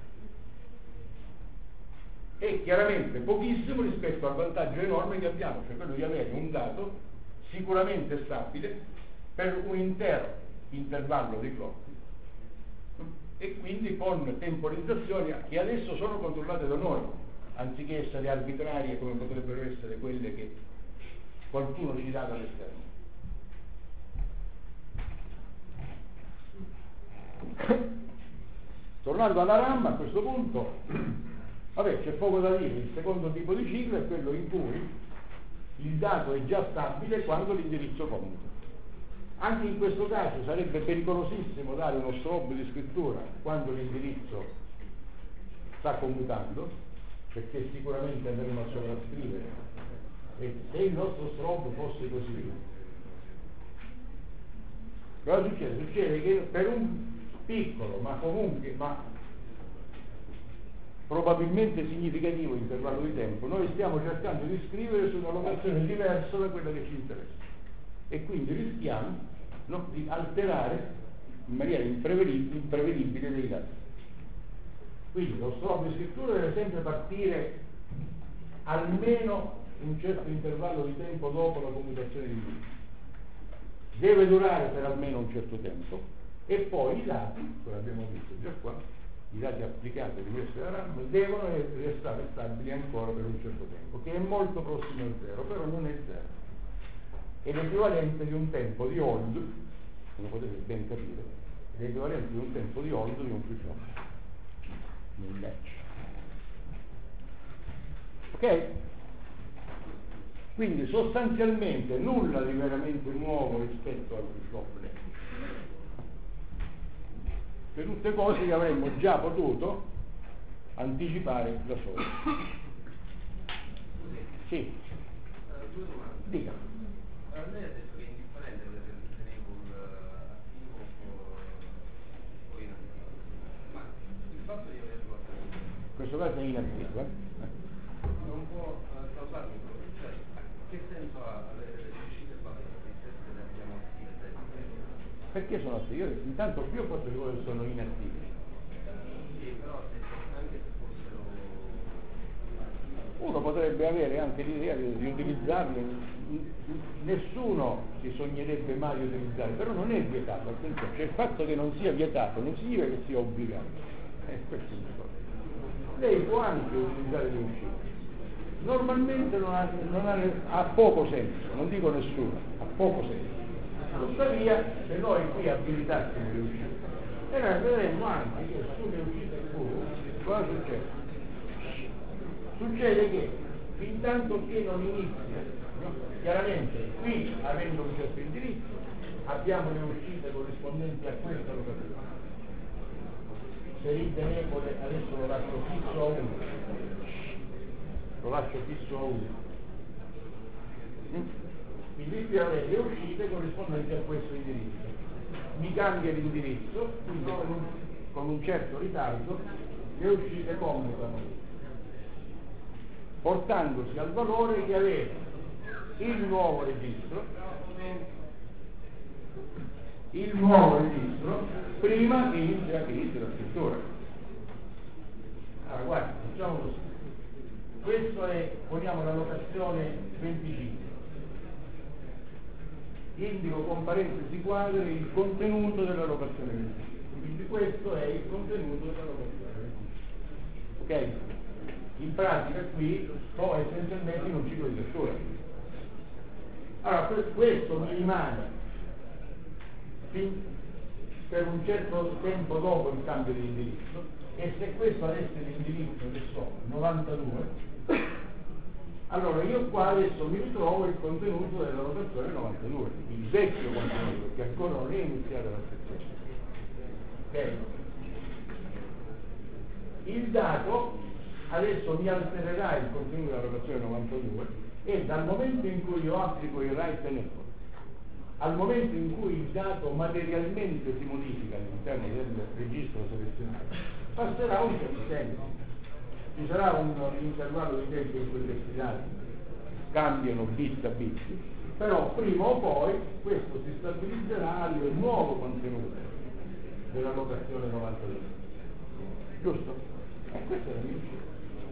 È chiaramente pochissimo rispetto al vantaggio enorme che abbiamo, cioè quello di avere un dato sicuramente stabile per un intero intervallo di clock, e quindi con temporizzazioni che adesso sono controllate da noi, anziché essere arbitrarie come potrebbero essere quelle che qualcuno ci dà dall'esterno. Tornando alla RAM, a questo punto, vabbè, c'è poco da dire. Il secondo tipo di ciclo è quello in cui il dato è già stabile quando l'indirizzo commuta. Anche in questo caso sarebbe pericolosissimo dare uno strobo di scrittura quando l'indirizzo sta commutando, perché sicuramente andremo a sovrascrivere, e se il nostro strobo fosse così, cosa succede? Succede che per un piccolo ma comunque probabilmente significativo intervallo di tempo noi stiamo cercando di scrivere su una locazione diversa da quella che ci interessa, e quindi rischiamo, no, di alterare in maniera imprevedibile dei dati. Quindi lo strobo di scrittura deve sempre partire almeno un certo intervallo di tempo dopo la commutazione di indirizzo, deve durare per almeno un certo tempo, e poi i dati, come abbiamo visto già qua, i dati applicati all'ingresso della RAM devono restare stabili ancora per un certo tempo, che è molto prossimo al zero, però non è zero. È l'equivalente di un tempo di hold, come potete ben capire, è l'equivalente di un tempo di hold di un flip-flop nel latch. Ok? Quindi sostanzialmente nulla di veramente nuovo rispetto al flip-flop latch. Per tutte cose che avremmo già potuto anticipare da soli. Sì. Due domande. Dica. Allora, lei ha detto che è indifferente per l'enable attivo o inattivo, ma il fatto di averlo attivo In questo caso è inattivo, non può causare un problema. Cioè, che senso ha avere delle uscite basse se le abbiamo attive sempre? Perché sono attivi? Io intanto qui ho fatto di voi che sono inattivi. Sì, però anche se fossero Uno potrebbe avere anche l'idea di utilizzarlo, nessuno si sognerebbe mai di utilizzare, però non è vietato, attenzione, cioè il fatto che non sia vietato non significa che sia obbligato, questo è il discorso. Lei può anche utilizzare le uscite, normalmente ha poco senso, non dico nessuno, ha poco senso, tuttavia se noi qui abilitassimo le uscite e noi vedremo anche che sulle uscite cosa succede? Succede che fin tanto che non inizia, no? Chiaramente qui avendo un certo indirizzo abbiamo le uscite corrispondenti a questa locazione. Se ritenevole adesso lo lascio fisso a 1, lo lascio fisso a 1. Quindi qui avete le uscite corrispondenti a questo indirizzo. Mi cambia l'indirizzo, quindi con un certo ritardo le uscite commutano, portandosi al valore che aveva il nuovo registro prima che inizi la scrittura. Allora guarda, facciamo così, questo è, poniamo la locazione 25, indico con parentesi quadre il contenuto della locazione 25, quindi questo è il contenuto della locazione 25, ok? In pratica qui sto essenzialmente in un ciclo di lettura. Allora questo mi rimane per un certo tempo dopo il cambio di indirizzo, e se questo avesse l'indirizzo che so 92, allora io qua adesso mi ritrovo il contenuto della locazione 92, il vecchio contenuto che ancora non è iniziata la sezione, ok? Il dato adesso mi altererà il contenuto della locazione 92 e dal momento in cui io applico il right enable al momento in cui il dato materialmente si modifica all'interno del registro selezionato passerà un certo tempo, ci sarà un intervallo di tempo in cui questi dati cambiano bit a bit, però prima o poi questo si stabilizzerà al nuovo contenuto della locazione 92, giusto? Questa è la mia uscita.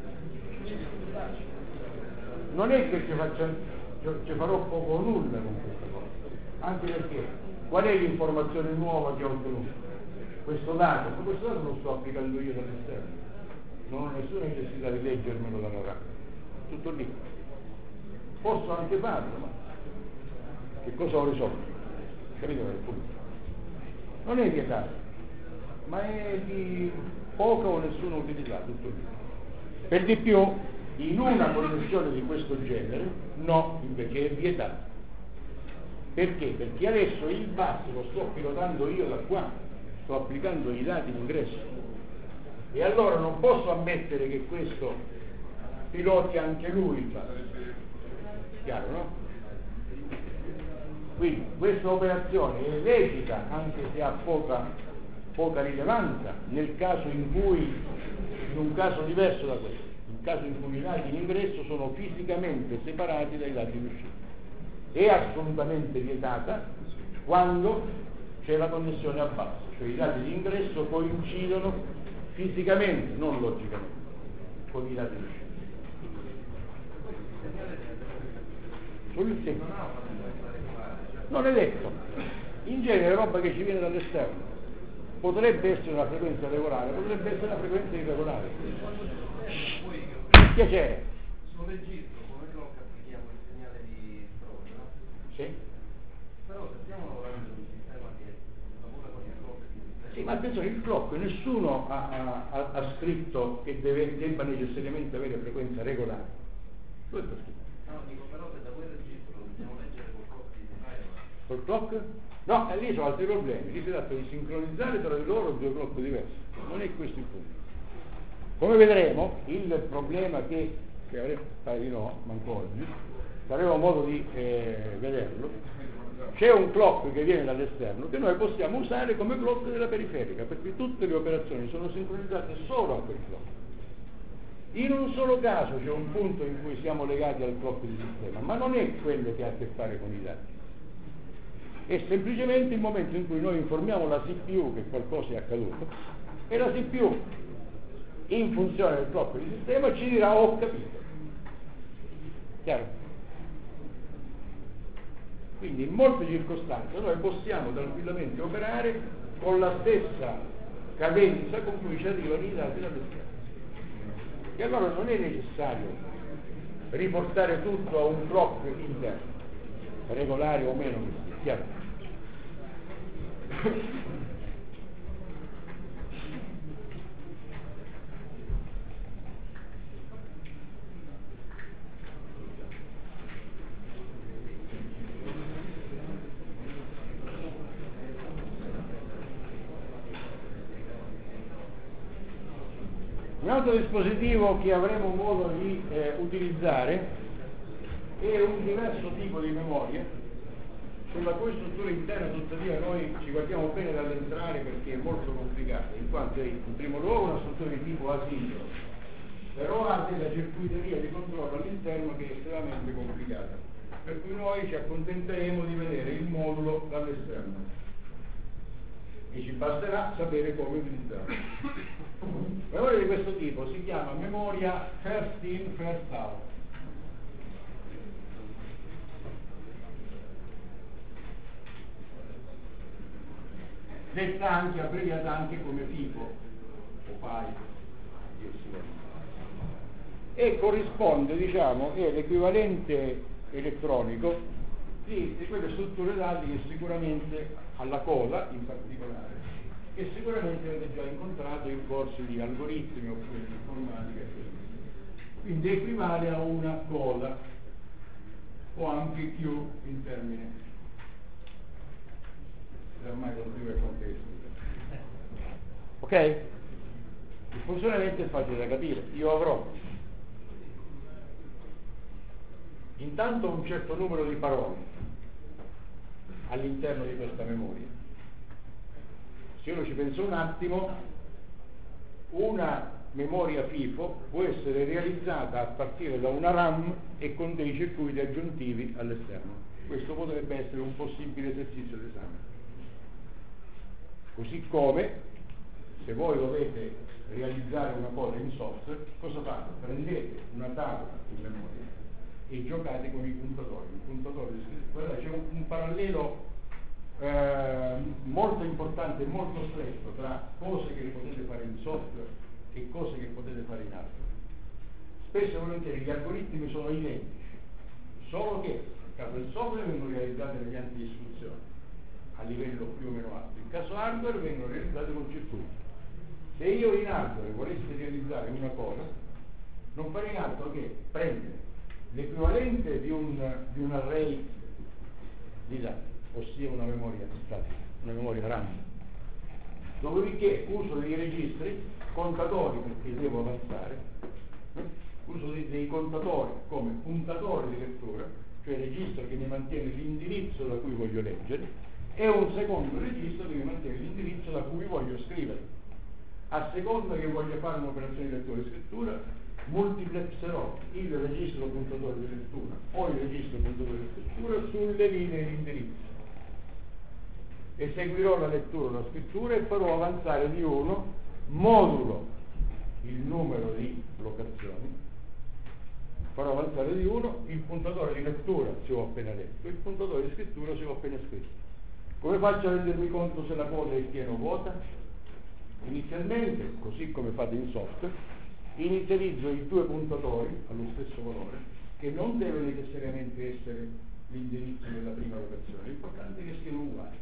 Non è che ci farò poco o nulla con questa cosa, anche perché qual è l'informazione nuova che ho ottenuto? Questo dato, ma questo dato lo sto applicando io dall'esterno, non ho nessuna necessità di leggermelo dalla RAC, tutto lì. Posso anche farlo, ma che cosa ho risolto? Capite qual è il punto? Non è vietato, ma è di poca o nessuna utilità, tutto lì. Per di più, in una connessione di questo genere, no, invece è vietato. Perché? Perché adesso il bus lo sto pilotando io da qua, sto applicando i dati di ingresso. E allora non posso ammettere che questo piloti anche lui il bus. Chiaro, no? Quindi questa operazione è lecita, anche se ha poca rilevanza, nel caso in un caso diverso da questo, nel caso in cui i dati di ingresso sono fisicamente separati dai dati di uscita. È assolutamente vietata quando c'è la connessione a bus, cioè i dati di ingresso coincidono fisicamente, non logicamente, con i dati di uscita. Non è detto, in genere roba che ci viene dall'esterno potrebbe essere una frequenza regolare, potrebbe essere una frequenza irregolare. Piacere. Sul registro, come clock applichiamo il segnale di prova, no? Sì. Però se stiamo lavorando in un sistema che lavora con il clock di sistema. Sì, ma attenzione, il clock nessuno ha scritto che debba necessariamente avere frequenza regolare. Questo è scritto. No, dico però se da quel registro lo dobbiamo leggere col clock di sistema. Col clock? No, lì sono altri problemi, lì si tratta di sincronizzare tra di loro due clock diversi, non è questo il punto. Come vedremo, il problema che avremo, pare di no, manco oggi, se avremo modo di vederlo, c'è un clock che viene dall'esterno che noi possiamo usare come clock della periferica, perché tutte le operazioni sono sincronizzate solo a quel clock. In un solo caso c'è un punto in cui siamo legati al clock di sistema, ma non è quello che ha a che fare con i dati. È semplicemente il momento in cui noi informiamo la CPU che qualcosa è accaduto e la CPU in funzione del clock di sistema ci dirà ho capito, Chiaro? Quindi in molte circostanze noi possiamo tranquillamente operare con la stessa cadenza con cui ci arrivano i dati dall'esterno. E allora non è necessario riportare tutto a un clock interno, regolare o meno, chiaro? Un altro dispositivo che avremo modo di utilizzare è un diverso tipo di memoria, sulla cui struttura interna tuttavia noi ci guardiamo bene dall'entrare perché è molto complicata, in quanto è in primo luogo una struttura di tipo asincrono, però ha della circuiteria di controllo all'interno che è estremamente complicata, per cui noi ci accontenteremo di vedere il modulo dall'esterno e ci basterà sapere come utilizzarlo. Memoria di questo tipo si chiama memoria first in, first out. Detta anche, abbreviata anche come FIFO o PIFO, e corrisponde, diciamo, è l'equivalente elettronico di quelle strutture dati che sicuramente alla coda in particolare, che sicuramente avete già incontrato in corsi di algoritmi oppure di informatica, quindi equivale a una coda o anche queue in termine ormai non più è contesto. Ok? Il funzionamento è facile da capire. Io avrò intanto un certo numero di parole all'interno di questa memoria. Se uno ci pensa un attimo, una memoria FIFO può essere realizzata a partire da una RAM e con dei circuiti aggiuntivi all'esterno. Questo potrebbe essere un possibile esercizio d'esame. Così come, se voi dovete realizzare una cosa in software, cosa fate? Prendete una tavola in memoria e giocate con i puntatori. Il puntatore di scrittura, c'è un parallelo molto importante e molto stretto tra cose che potete fare in software e cose che potete fare in hardware. Spesso e volentieri gli algoritmi sono identici, solo che nel caso del software vengono realizzati mediante istruzioni a livello più o meno alto, in caso hardware vengono realizzati con circuiti. Se io in hardware volessi realizzare una cosa, non farei altro che prendere l'equivalente di un array di dati, ossia una memoria statica, una memoria RAM. Dopodiché uso dei registri, contatori perché devo avanzare, uso dei contatori come puntatori di lettura, cioè registro che mi mantiene l'indirizzo da cui voglio leggere, e un secondo registro che mi mantiene l'indirizzo da cui voglio scrivere. A seconda che voglio fare un'operazione di lettura e scrittura, multiplexerò il registro puntatore di lettura o il registro puntatore di scrittura sulle linee di indirizzo. Eseguirò la lettura o la scrittura e farò avanzare di uno, modulo il numero di locazioni, farò avanzare di uno, il puntatore di lettura se ho appena letto, il puntatore di scrittura se ho appena scritto. Come faccio a rendermi conto se la coda è piena o vuota? Inizialmente, così come fate in software, inizializzo i due puntatori allo stesso valore, che non deve necessariamente essere l'indirizzo della prima locazione, l'importante è che siano uguali.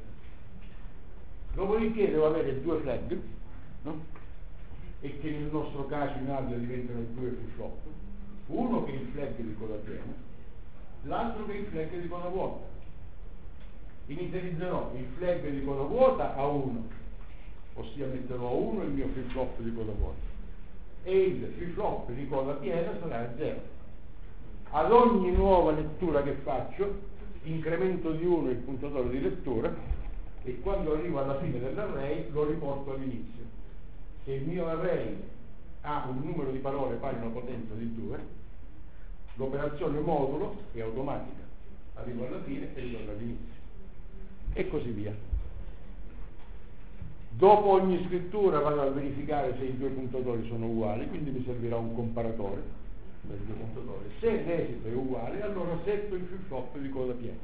Dopodiché devo avere due flag, no? E che nel nostro caso in hardware diventano due flip-flop, uno che è il flag di coda piena, l'altro che è il flag di coda vuota. Inizializzerò il flag di coda vuota a 1, ossia metterò a 1 il mio flip-flop di coda vuota, e il flip-flop di coda piena sarà a 0. Ad ogni nuova lettura che faccio incremento di 1 il puntatore di lettura e quando arrivo alla fine dell'array lo riporto all'inizio. Se il mio array ha un numero di parole pari a una potenza di 2, l'operazione modulo è automatica, arrivo alla fine e ritorno all'inizio, e così via. Dopo ogni scrittura vado a verificare se i due puntatori sono uguali, quindi mi servirà un comparatore, per i due contatori. Se l'esito è uguale, allora setto il flip-flop di coda piena.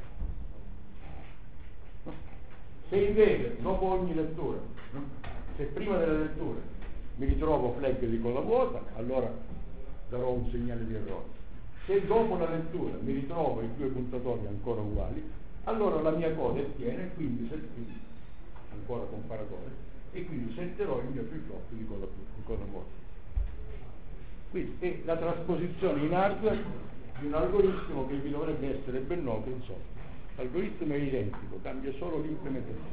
No? Se invece, dopo ogni lettura, no? Se prima della lettura mi ritrovo flag di coda vuota, allora darò un segnale di errore. Se dopo la lettura mi ritrovo i due puntatori ancora uguali, allora la mia coda è piena e quindi ancora comparatore, e quindi setterò il mio flip-flop di coda vuota. Quindi è la trasposizione in hardware di un algoritmo che vi dovrebbe essere ben noto in software. L'algoritmo è identico, cambia solo l'implementazione.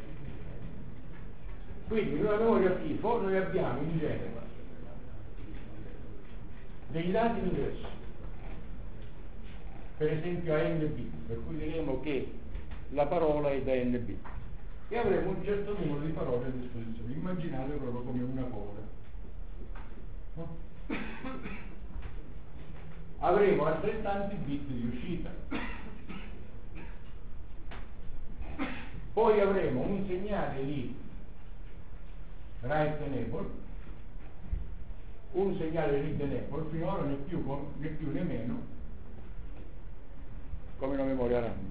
Quindi in una memoria FIFO noi abbiamo in genere dei dati in ingresso, per esempio a n bit, per cui diremo che la parola è da n bit, e avremo un certo numero di parole a disposizione. Immaginate proprio come una coda, no? Avremo altrettanti bit di uscita, poi avremo un segnale di write enable, un segnale read enable, finora né più né meno come una memoria RAM.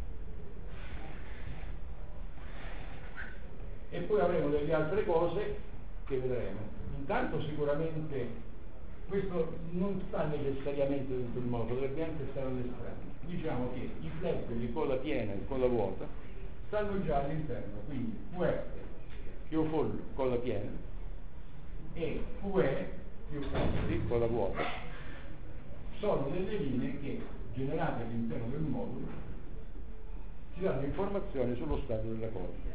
E poi avremo delle altre cose che vedremo. Intanto sicuramente questo non sta necessariamente dentro il modo, dovrebbe anche stare all'esterno. Diciamo che i flag di coda piena e coda vuota stanno già all'interno, quindi QE più full coda piena e QE più full coda vuota sono delle linee che, generate all'interno del modulo, ci danno informazioni sullo stato della coda.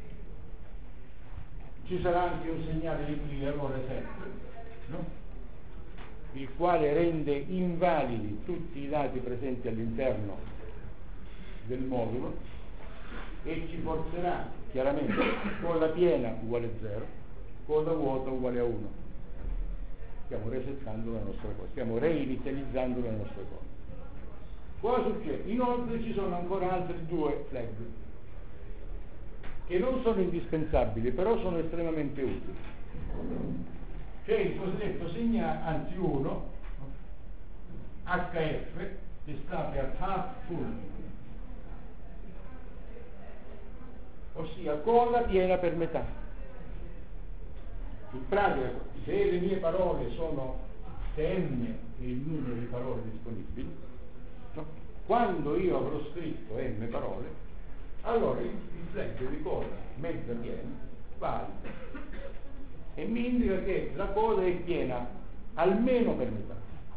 Ci sarà anche un segnale di errore set, no? Il quale rende invalidi tutti i dati presenti all'interno del modulo e ci porterà chiaramente coda piena uguale 0, coda vuota uguale a 1. Stiamo resettando la nostra cosa, stiamo reinizializzando la nostra cosa. Cosa succede? Inoltre ci sono ancora altri due flag che non sono indispensabili, però sono estremamente utili. C'è il cosiddetto segnale, anzi uno, HF, che sta per half full, ossia coda piena per metà. In pratica, se le mie parole sono, se n è il numero di parole disponibili, no? Quando io avrò scritto m parole, allora il flag di coda mezza piena vale e mi indica che la coda è piena almeno per metà.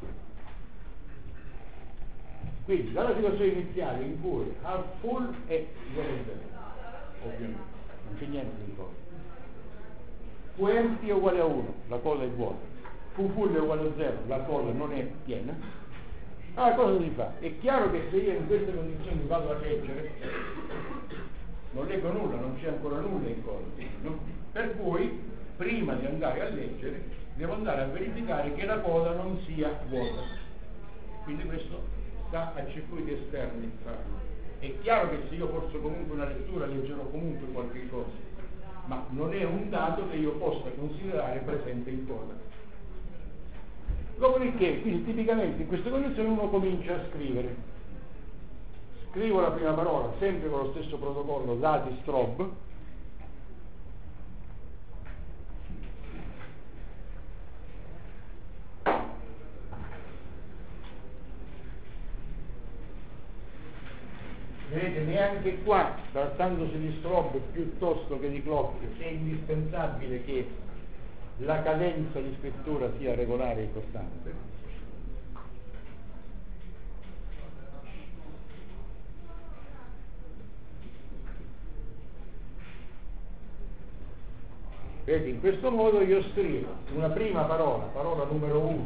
Quindi dalla situazione iniziale in cui half full è uguale a 0, ovviamente non c'è niente di coda, Q empty è uguale a 1, la coda è vuota, Q full è uguale a 0, la coda non è piena. Allora cosa si fa? È chiaro che se io in queste condizioni vado a leggere, non leggo nulla, non c'è ancora nulla in coda, no? Per cui prima di andare a leggere devo andare a verificare che la coda non sia vuota. Quindi questo sta a circuiti esterni farlo. È chiaro che se io forzo comunque una lettura leggerò comunque qualche cosa, ma non è un dato che io possa considerare presente in coda. Dopodiché, quindi tipicamente in queste condizioni uno comincia a scrivere. Scrivo la prima parola sempre con lo stesso protocollo dati strob, vedete, neanche qua, trattandosi di strob piuttosto che di clock, è indispensabile che la cadenza di scrittura sia regolare e costante. Vedete, in questo modo io scrivo una prima parola numero 1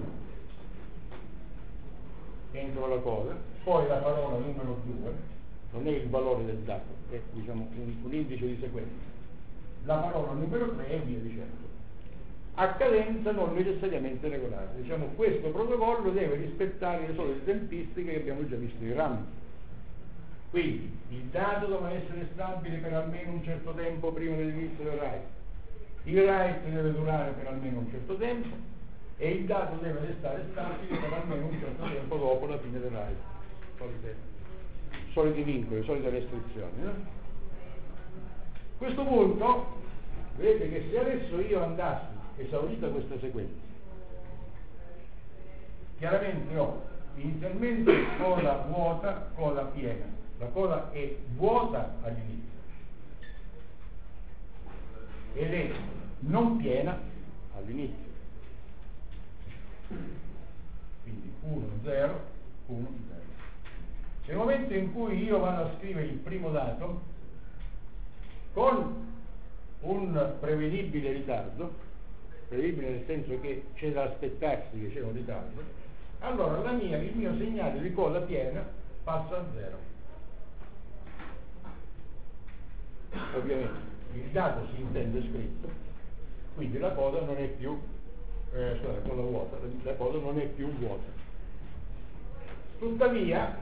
entro la coda, poi la parola numero 2, non è il valore del dato, è diciamo un indice di sequenza, la parola numero 3 e via dicendo, a cadenza non necessariamente regolare. Diciamo, questo protocollo deve rispettare le solite tempistiche che abbiamo già visto in RAM. Quindi il dato deve essere stabile per almeno un certo tempo prima dell'inizio del write, il write deve durare per almeno un certo tempo e il dato deve restare stabile per almeno un certo tempo dopo la fine del RAID. Soliti vincoli, solite restrizioni. No? A questo punto vedete che se adesso io andassi, esaurita questa sequenza, chiaramente ho inizialmente coda vuota, coda piena. La coda è vuota all'inizio ed è non piena all'inizio. Quindi 1, 0, 1, 0. Nel momento in cui io vado a scrivere il primo dato con un prevedibile ritardo, prevedibile nel senso che c'è da aspettarsi che c'è un ritardo, allora il mio segnale di coda piena passa a 0. Ovviamente il dato si intende scritto, quindi la coda non è più coda vuota, la coda non è più vuota. Tuttavia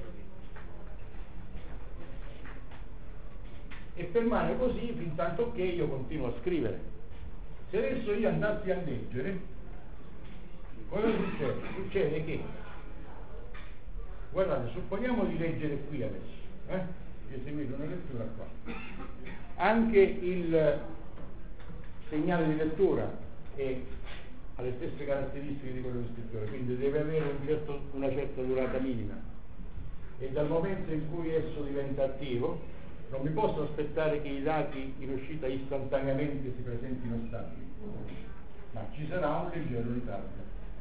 e permane così fin tanto che io continuo a scrivere. Se adesso io andassi a leggere, cosa succede? Succede che, guardate, supponiamo di leggere qui adesso, di eseguire una lettura qua. Anche il segnale di lettura ha le stesse caratteristiche di quello di scrittura, quindi deve avere una certa durata minima, e dal momento in cui esso diventa attivo non mi posso aspettare che i dati in uscita istantaneamente si presentino stabili, ma ci sarà un leggero ritardo.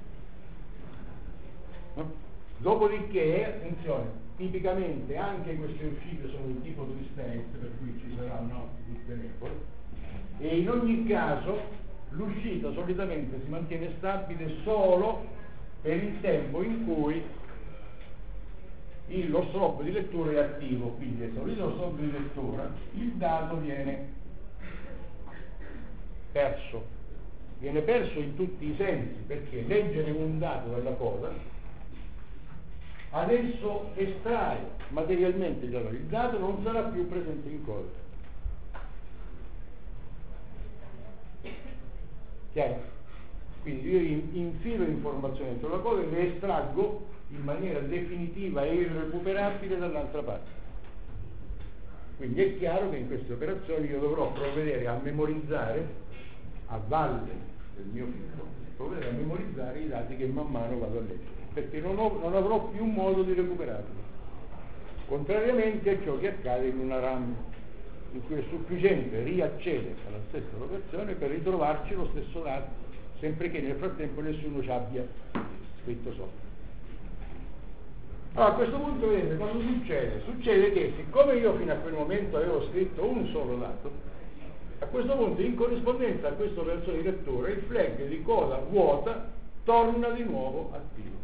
No? Dopodiché, attenzione, tipicamente anche queste uscite sono di tipo twist-test, per cui ci sarà un output tenevole, e in ogni caso l'uscita solitamente si mantiene stabile solo per il tempo in cui lo stop di lettura è attivo. Quindi esaurito lo stop di lettura, il dato viene perso in tutti i sensi, perché leggere un dato dalla coda adesso estrae materialmente il dato non sarà più presente in coda. Chiaro? Quindi io infilo informazioni sulla coda e le estraggo in maniera definitiva e irrecuperabile dall'altra parte. Quindi è chiaro che in queste operazioni io dovrò provvedere a memorizzare, a valle del mio filo, provvedere a memorizzare i dati che man mano vado a leggere, perché non avrò più modo di recuperarli, contrariamente a ciò che accade in una RAM, in cui è sufficiente riaccedere alla stessa locazione per ritrovarci lo stesso dato, sempre che nel frattempo nessuno ci abbia scritto sopra. Allora a questo punto vedete cosa succede? Succede che siccome io fino a quel momento avevo scritto un solo dato, a questo punto in corrispondenza a questa operazione di lettura il flag di coda vuota torna di nuovo attivo.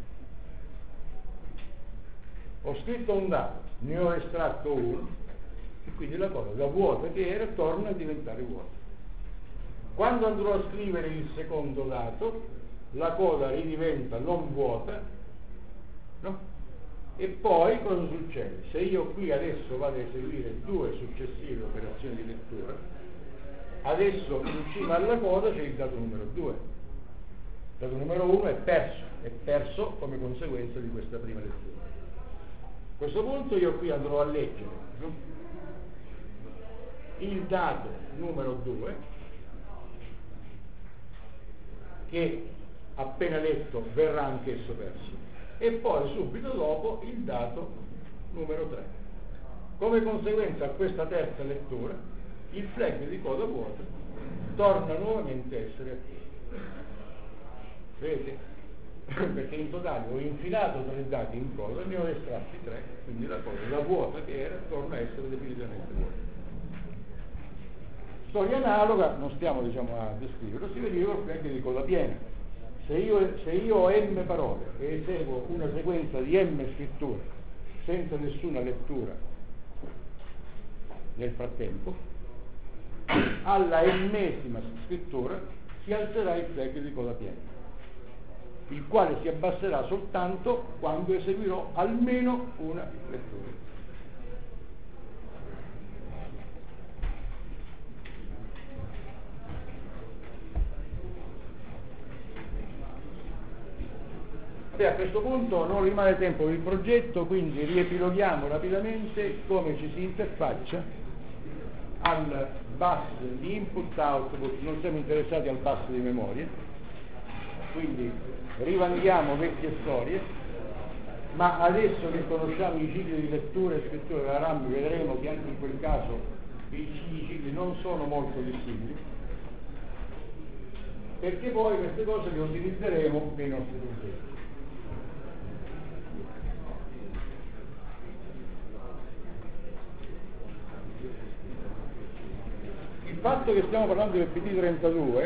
Ho scritto un dato, ne ho estratto uno e quindi la coda da vuota che era torna a diventare vuota. Quando andrò a scrivere il secondo dato la coda ridiventa non vuota, no? E poi cosa succede? Se io qui adesso vado a eseguire due successive operazioni di lettura, adesso in cima alla coda c'è il dato numero 2. Il dato numero 1 è perso come conseguenza di questa prima lettura. A questo punto io qui andrò a leggere, no? Il dato numero 2 che appena letto verrà anch'esso perso, e poi subito dopo il dato numero 3. Come conseguenza a questa terza lettura il flag di coda vuota torna nuovamente a essere attivo. Vedete? Perché in totale ho infilato 3 dati in coda, ne ho estratti 3, quindi la coda da vuota che era torna a essere definitivamente vuota. Storia analoga, non stiamo a descriverlo, si vedeva il flag di coda piena. Se io ho m parole e eseguo una sequenza di m scritture senza nessuna lettura nel frattempo, alla ennesima scrittura si alzerà il flag di coda piena, il quale si abbasserà soltanto quando eseguirò almeno una lettura. Beh, a questo punto non rimane tempo per il progetto, quindi riepiloghiamo rapidamente come ci si interfaccia al bus di input-output. Non siamo interessati al bus di memoria, quindi rivandiamo vecchie storie, ma adesso che conosciamo i cicli di lettura e scrittura della RAM vedremo che anche in quel caso i cicli non sono molto dissimili, perché poi queste cose le utilizzeremo nei nostri progetti. Il fatto che stiamo parlando del PD32,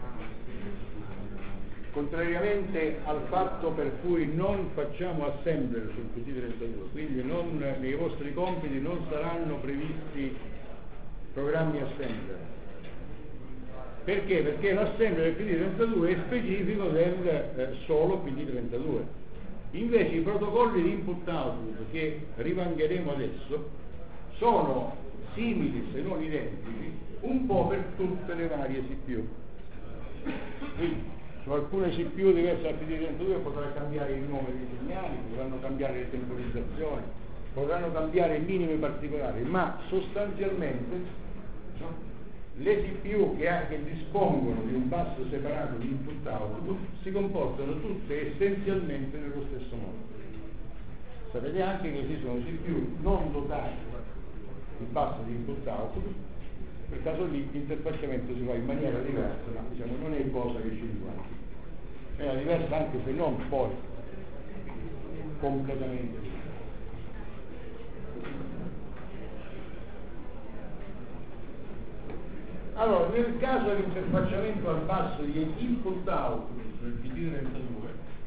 contrariamente al fatto per cui non facciamo assembler sul PD32, quindi nei vostri compiti non saranno previsti programmi assembler. Perché? Perché l'assembler del PD32 è specifico del solo PD32. Invece i protocolli di input-output che rivangheremo adesso sono simili se non identici un po' per tutte le varie CPU. Quindi su alcune CPU diverse dal PD32 potrà cambiare il numero dei segnali, potranno cambiare le temporizzazioni, potranno cambiare i minimi particolari, ma sostanzialmente le CPU che dispongono di un bus separato di input-output si comportano tutte essenzialmente nello stesso modo. Sapete anche che esistono CPU non dotate di bus di input-output. In quel caso lì l'interfacciamento si fa in maniera diversa, ma diciamo non è cosa che ci riguarda. È diversa anche se non poi completamente diversa. Allora, nel caso dell'interfacciamento al bus di input-output del PD32,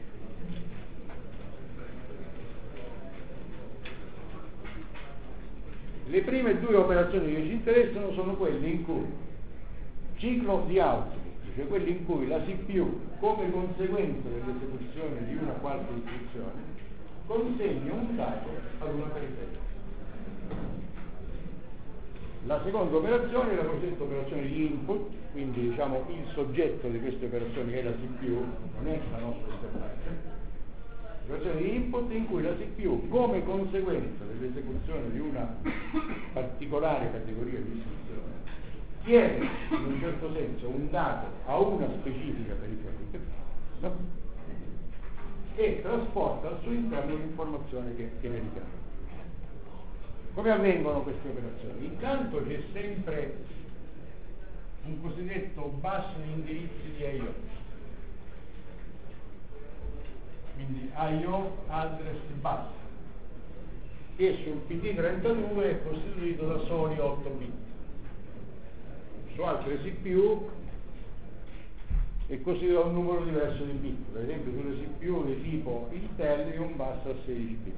le prime due operazioni che ci interessano sono quelle in cui ciclo di output, cioè quelli in cui la CPU, come conseguenza dell'esecuzione di una qualche istruzione, consegna un dato ad una periferica. La seconda operazione è la cosiddetta operazione di input, quindi diciamo il soggetto di queste operazioni è la CPU, non è la nostra interfaccia. Operazione di input in cui la CPU, come conseguenza dell'esecuzione di una particolare categoria di istruzione, chiede in un certo senso un dato a una specifica periferica, no? E trasporta al suo interno l'informazione che ne richiama. Come avvengono queste operazioni? Intanto c'è sempre un cosiddetto bus di indirizzi di I/O, quindi I/O address bus, che sul PD32 è costituito da soli 8 bit. Su altre CPU è costituito da un numero diverso di bit, per esempio sulle CPU di tipo Intel è un bus a 16 bit.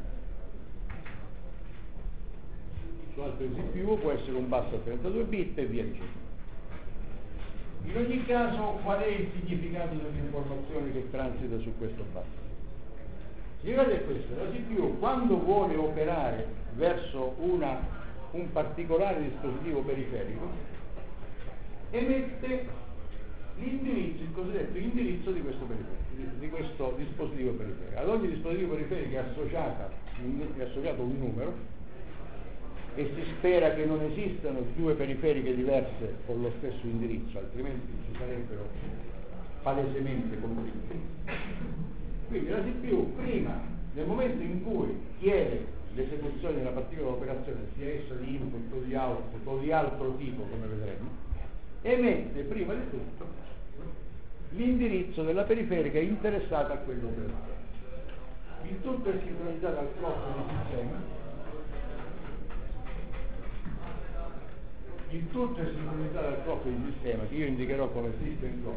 Su altre CPU può essere un bus a 32 bit e via dicendo. In ogni caso, qual è il significato dell'informazione che transita su questo bus? Il significato è questo: la CPU, quando vuole operare verso un particolare dispositivo periferico, emette l'indirizzo, il cosiddetto indirizzo di questo dispositivo periferico. Ad ogni dispositivo periferico è associato un numero, e si spera che non esistano due periferiche diverse con lo stesso indirizzo, altrimenti ci sarebbero palesemente conflitti. Quindi la CPU prima, nel momento in cui chiede l'esecuzione di una particolare operazione, sia essa di input o di output o di altro tipo, come vedremo, emette prima di tutto l'indirizzo della periferica interessata a quell'operazione. Il tutto è sincronizzato al clock del sistema. Il tutto è sincronizzato al clock di sistema, che io indicherò come system clock.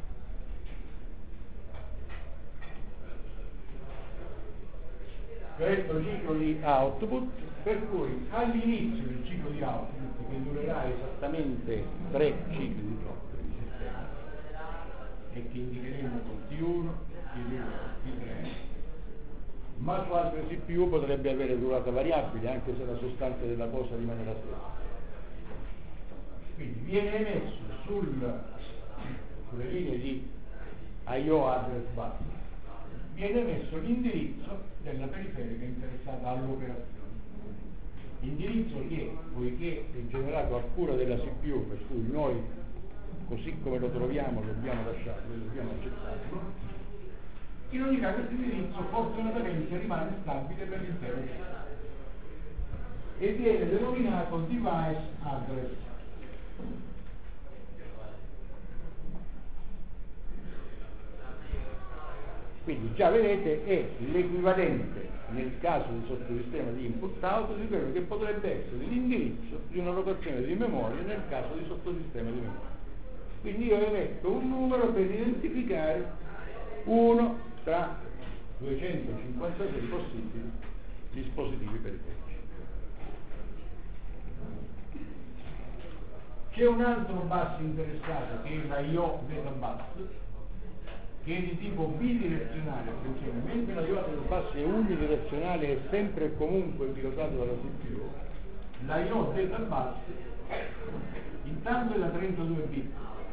Questo ciclo di output, per cui all'inizio del ciclo di output, che durerà esattamente 3 cicli di clock di sistema, e che indicheremo con T1, T2, T3, ma su altre CPU potrebbe avere durata variabile, anche se la sostanza della cosa rimane la stessa. Quindi viene emesso sulle linee di I/O address bus viene messo l'indirizzo della periferica interessata all'operazione. Indirizzo che, poiché è generato a cura della CPU, per cui noi, così come lo troviamo, dobbiamo lasciarlo, dobbiamo accettarlo, in ogni caso questo indirizzo fortunatamente rimane stabile per l'intero sistema e viene denominato device address. Quindi già vedete è l'equivalente nel caso di sottosistema di input-out di quello che potrebbe essere l'indirizzo di una locazione di memoria nel caso di sottosistema di memoria. Quindi io emetto un numero per identificare uno tra 256 possibili dispositivi periferici. C'è un altro bus interessato che è la IO data bus, che è di tipo bidirezionale, attenzione, mentre la IO data bus è unidirezionale e sempre e comunque pilotato dalla CPU, la IO data bus intanto è da 32 bit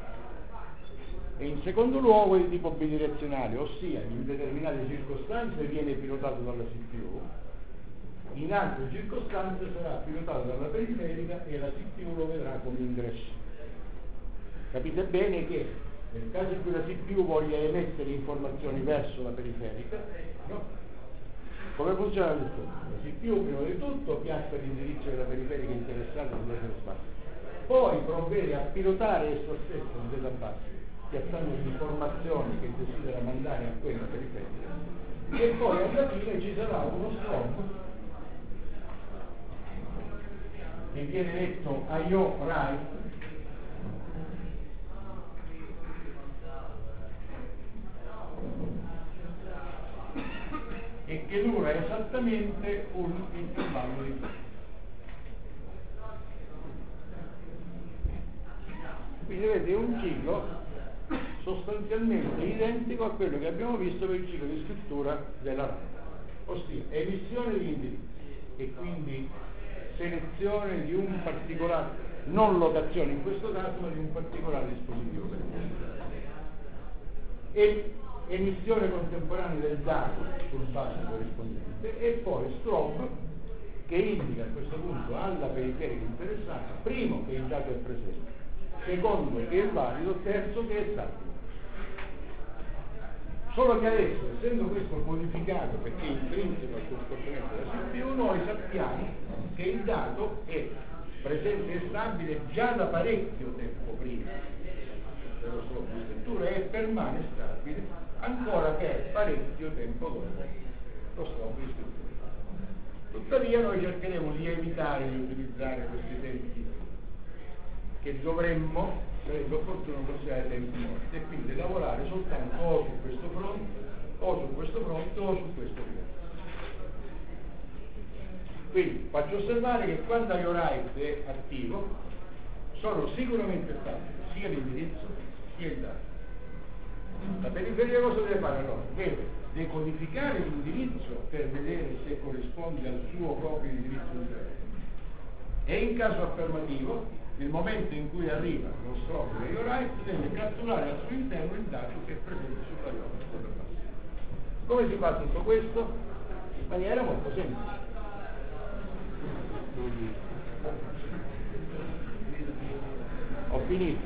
e in secondo luogo è di tipo bidirezionale, ossia in determinate circostanze viene pilotato dalla CPU, in altre circostanze sarà pilotato dalla periferica e la CPU lo vedrà come ingresso. Capite bene che nel caso in cui la CPU voglia emettere informazioni verso la periferica, no? Come funziona il tutto? La CPU prima di tutto piazza l'indirizzo della periferica interessata sulla spazio, poi provvede a pilotare esso stesso in database, piazzando le informazioni che desidera mandare a quella periferica, e poi alla fine ci sarà uno stop che viene detto IO write e che dura esattamente un intervallo di tempo. Quindi vedete un ciclo sostanzialmente identico a quello che abbiamo visto per il ciclo di scrittura della RAM, ossia emissione di indirizzi e quindi selezione di un particolare, non locazione in questo caso, ma di un particolare dispositivo e emissione contemporanea del dato sul bus corrispondente e poi strobe che indica a questo punto alla periferica interessata primo che il dato è presente, secondo che è valido, terzo che è stabile. Solo che adesso, essendo questo codificato perché è intrinseco al comportamento della CPU, noi sappiamo che il dato è presente e stabile già da parecchio tempo prima dello stop di scrittura e permane stabile ancora per parecchio tempo dopo lo stop di scrittura. Tuttavia noi cercheremo di evitare di utilizzare questi tempi che dovremmo, sarebbe opportuno considerare tempi morti e quindi lavorare soltanto o su questo fronte o su questo fronte o su questo fronte. Quindi faccio osservare che quando IOWrite è attivo sono sicuramente stabili sia l'indirizzo sia il dato. La periferica cosa deve fare allora? Deve decodificare l'indirizzo per vedere se corrisponde al suo proprio indirizzo interno e in caso affermativo nel momento in cui arriva lo strobo di IOWrite deve catturare al suo interno il dato che è presente sulla IOWrite. Come si fa tutto questo? In maniera molto semplice. Ho finito.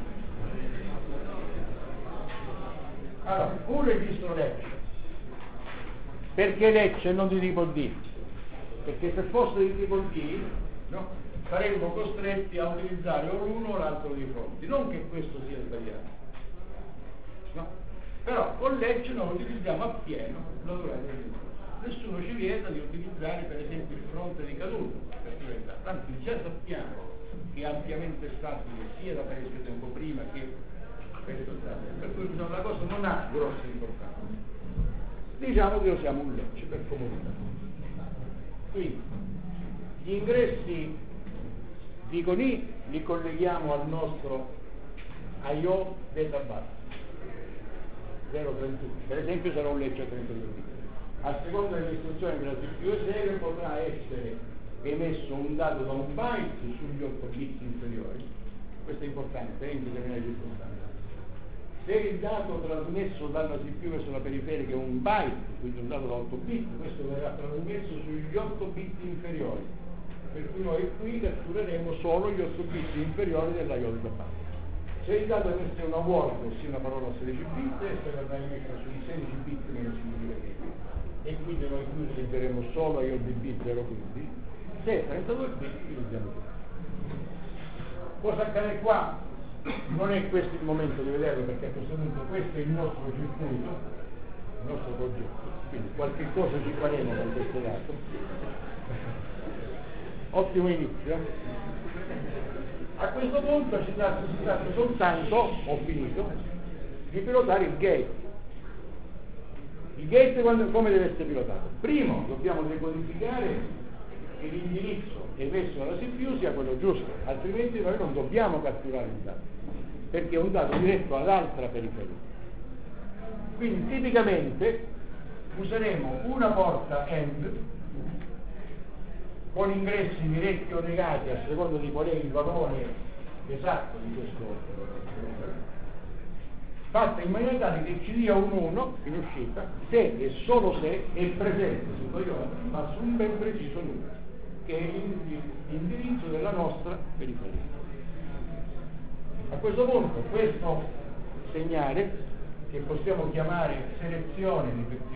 Allora, un registro lecce. Perché lecce e non di tipo D? Perché se fosse di tipo D, no, saremmo costretti a utilizzare o l'uno o l'altro dei fronti. Non che questo sia sbagliato, no? Però con lecce noi utilizziamo appieno la durata del discorso. Nessuno ci vieta di utilizzare per esempio il fronte di caduta, tanto già sappiamo che è ampiamente stabile sia da parecchio tempo prima che questo stabile, per cui la cosa non ha grossa importanza. Diciamo che usiamo un lecce per comodità. Quindi gli ingressi di con I li colleghiamo al nostro IO data bus 031, per esempio sarà un lecce a 32 bit. A seconda delle istruzioni che la CPU esegue potrà essere emesso un dato da un byte sugli 8 bit inferiori, questo è importante in determinate circostanze, Se il dato trasmesso dalla CPU verso la periferica è un byte, quindi un dato da 8 bit, questo verrà trasmesso sugli 8 bit inferiori, per cui noi qui cattureremo solo gli 8 bit inferiori della IO da parte. Se il dato deve essere una word, ossia una parola a 16 bit, essa verrà emessa sui 16 bit meno significativi, e quindi noi qui utilizzeremo solo IODB 015, se 32 bit utilizziamo tutto. Cosa accade qua? Non è questo il momento di vederlo, perché a questo punto questo è il nostro circuito, il nostro progetto, quindi qualche cosa ci faremo con questo dato. Ottimo inizio. A questo punto si tratta soltanto, ho finito, di pilotare il gate. Il gate come deve essere pilotato? Primo dobbiamo decodificare che l'indirizzo emesso dalla CPU sia quello giusto, altrimenti noi non dobbiamo catturare il dato, perché è un dato diretto ad altra periferia. Quindi tipicamente useremo una porta AND con ingressi diretti o negati a seconda di qual è il valore esatto di questo numero, fatta in maniera tale che ci dia un 1 in uscita se e solo se è presente superiore ma su un ben preciso numero, che è l'indirizzo della nostra periferia. A questo punto questo segnale, che possiamo chiamare selezione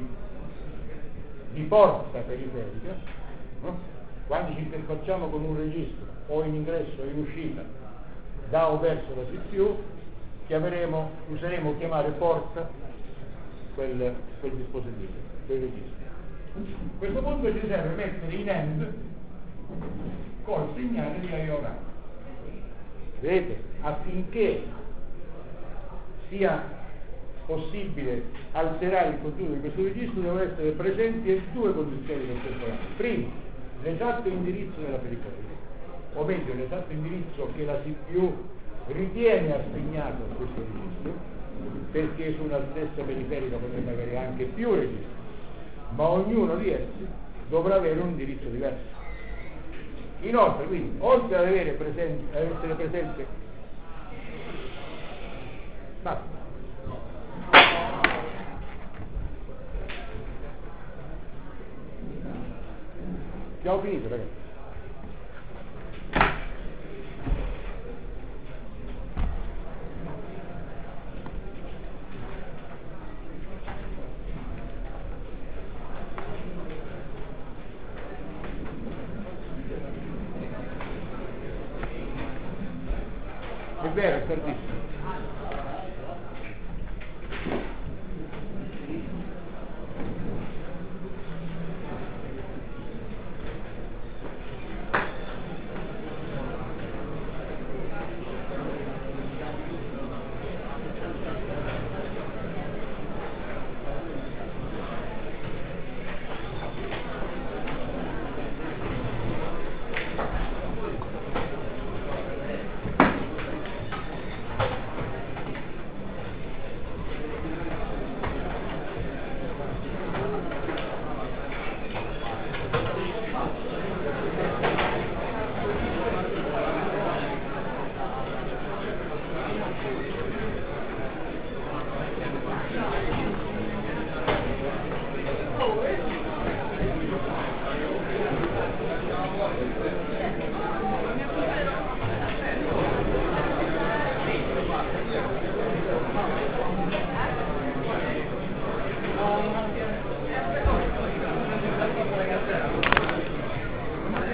di porta periferica, no? Quando ci interfacciamo con un registro o in ingresso o in uscita da o verso la CPU, useremo chiamare porta quel dispositivo, quel registro. A questo punto ci serve mettere in AND col segnale di IO RAM. Vedete? Affinché sia possibile alterare il contenuto di questo registro devono essere presenti due condizioni contemporanee. Primo, l'esatto indirizzo della periferia, o meglio l'esatto indirizzo che la CPU ritiene assegnato a questo registro, perché su una stessa periferica potremmo avere anche più registri, ma ognuno di essi dovrà avere un indirizzo diverso. Inoltre, quindi, oltre ad essere presente, basta. Abbiamo finito, ragazzi. È vero, è tardissimo.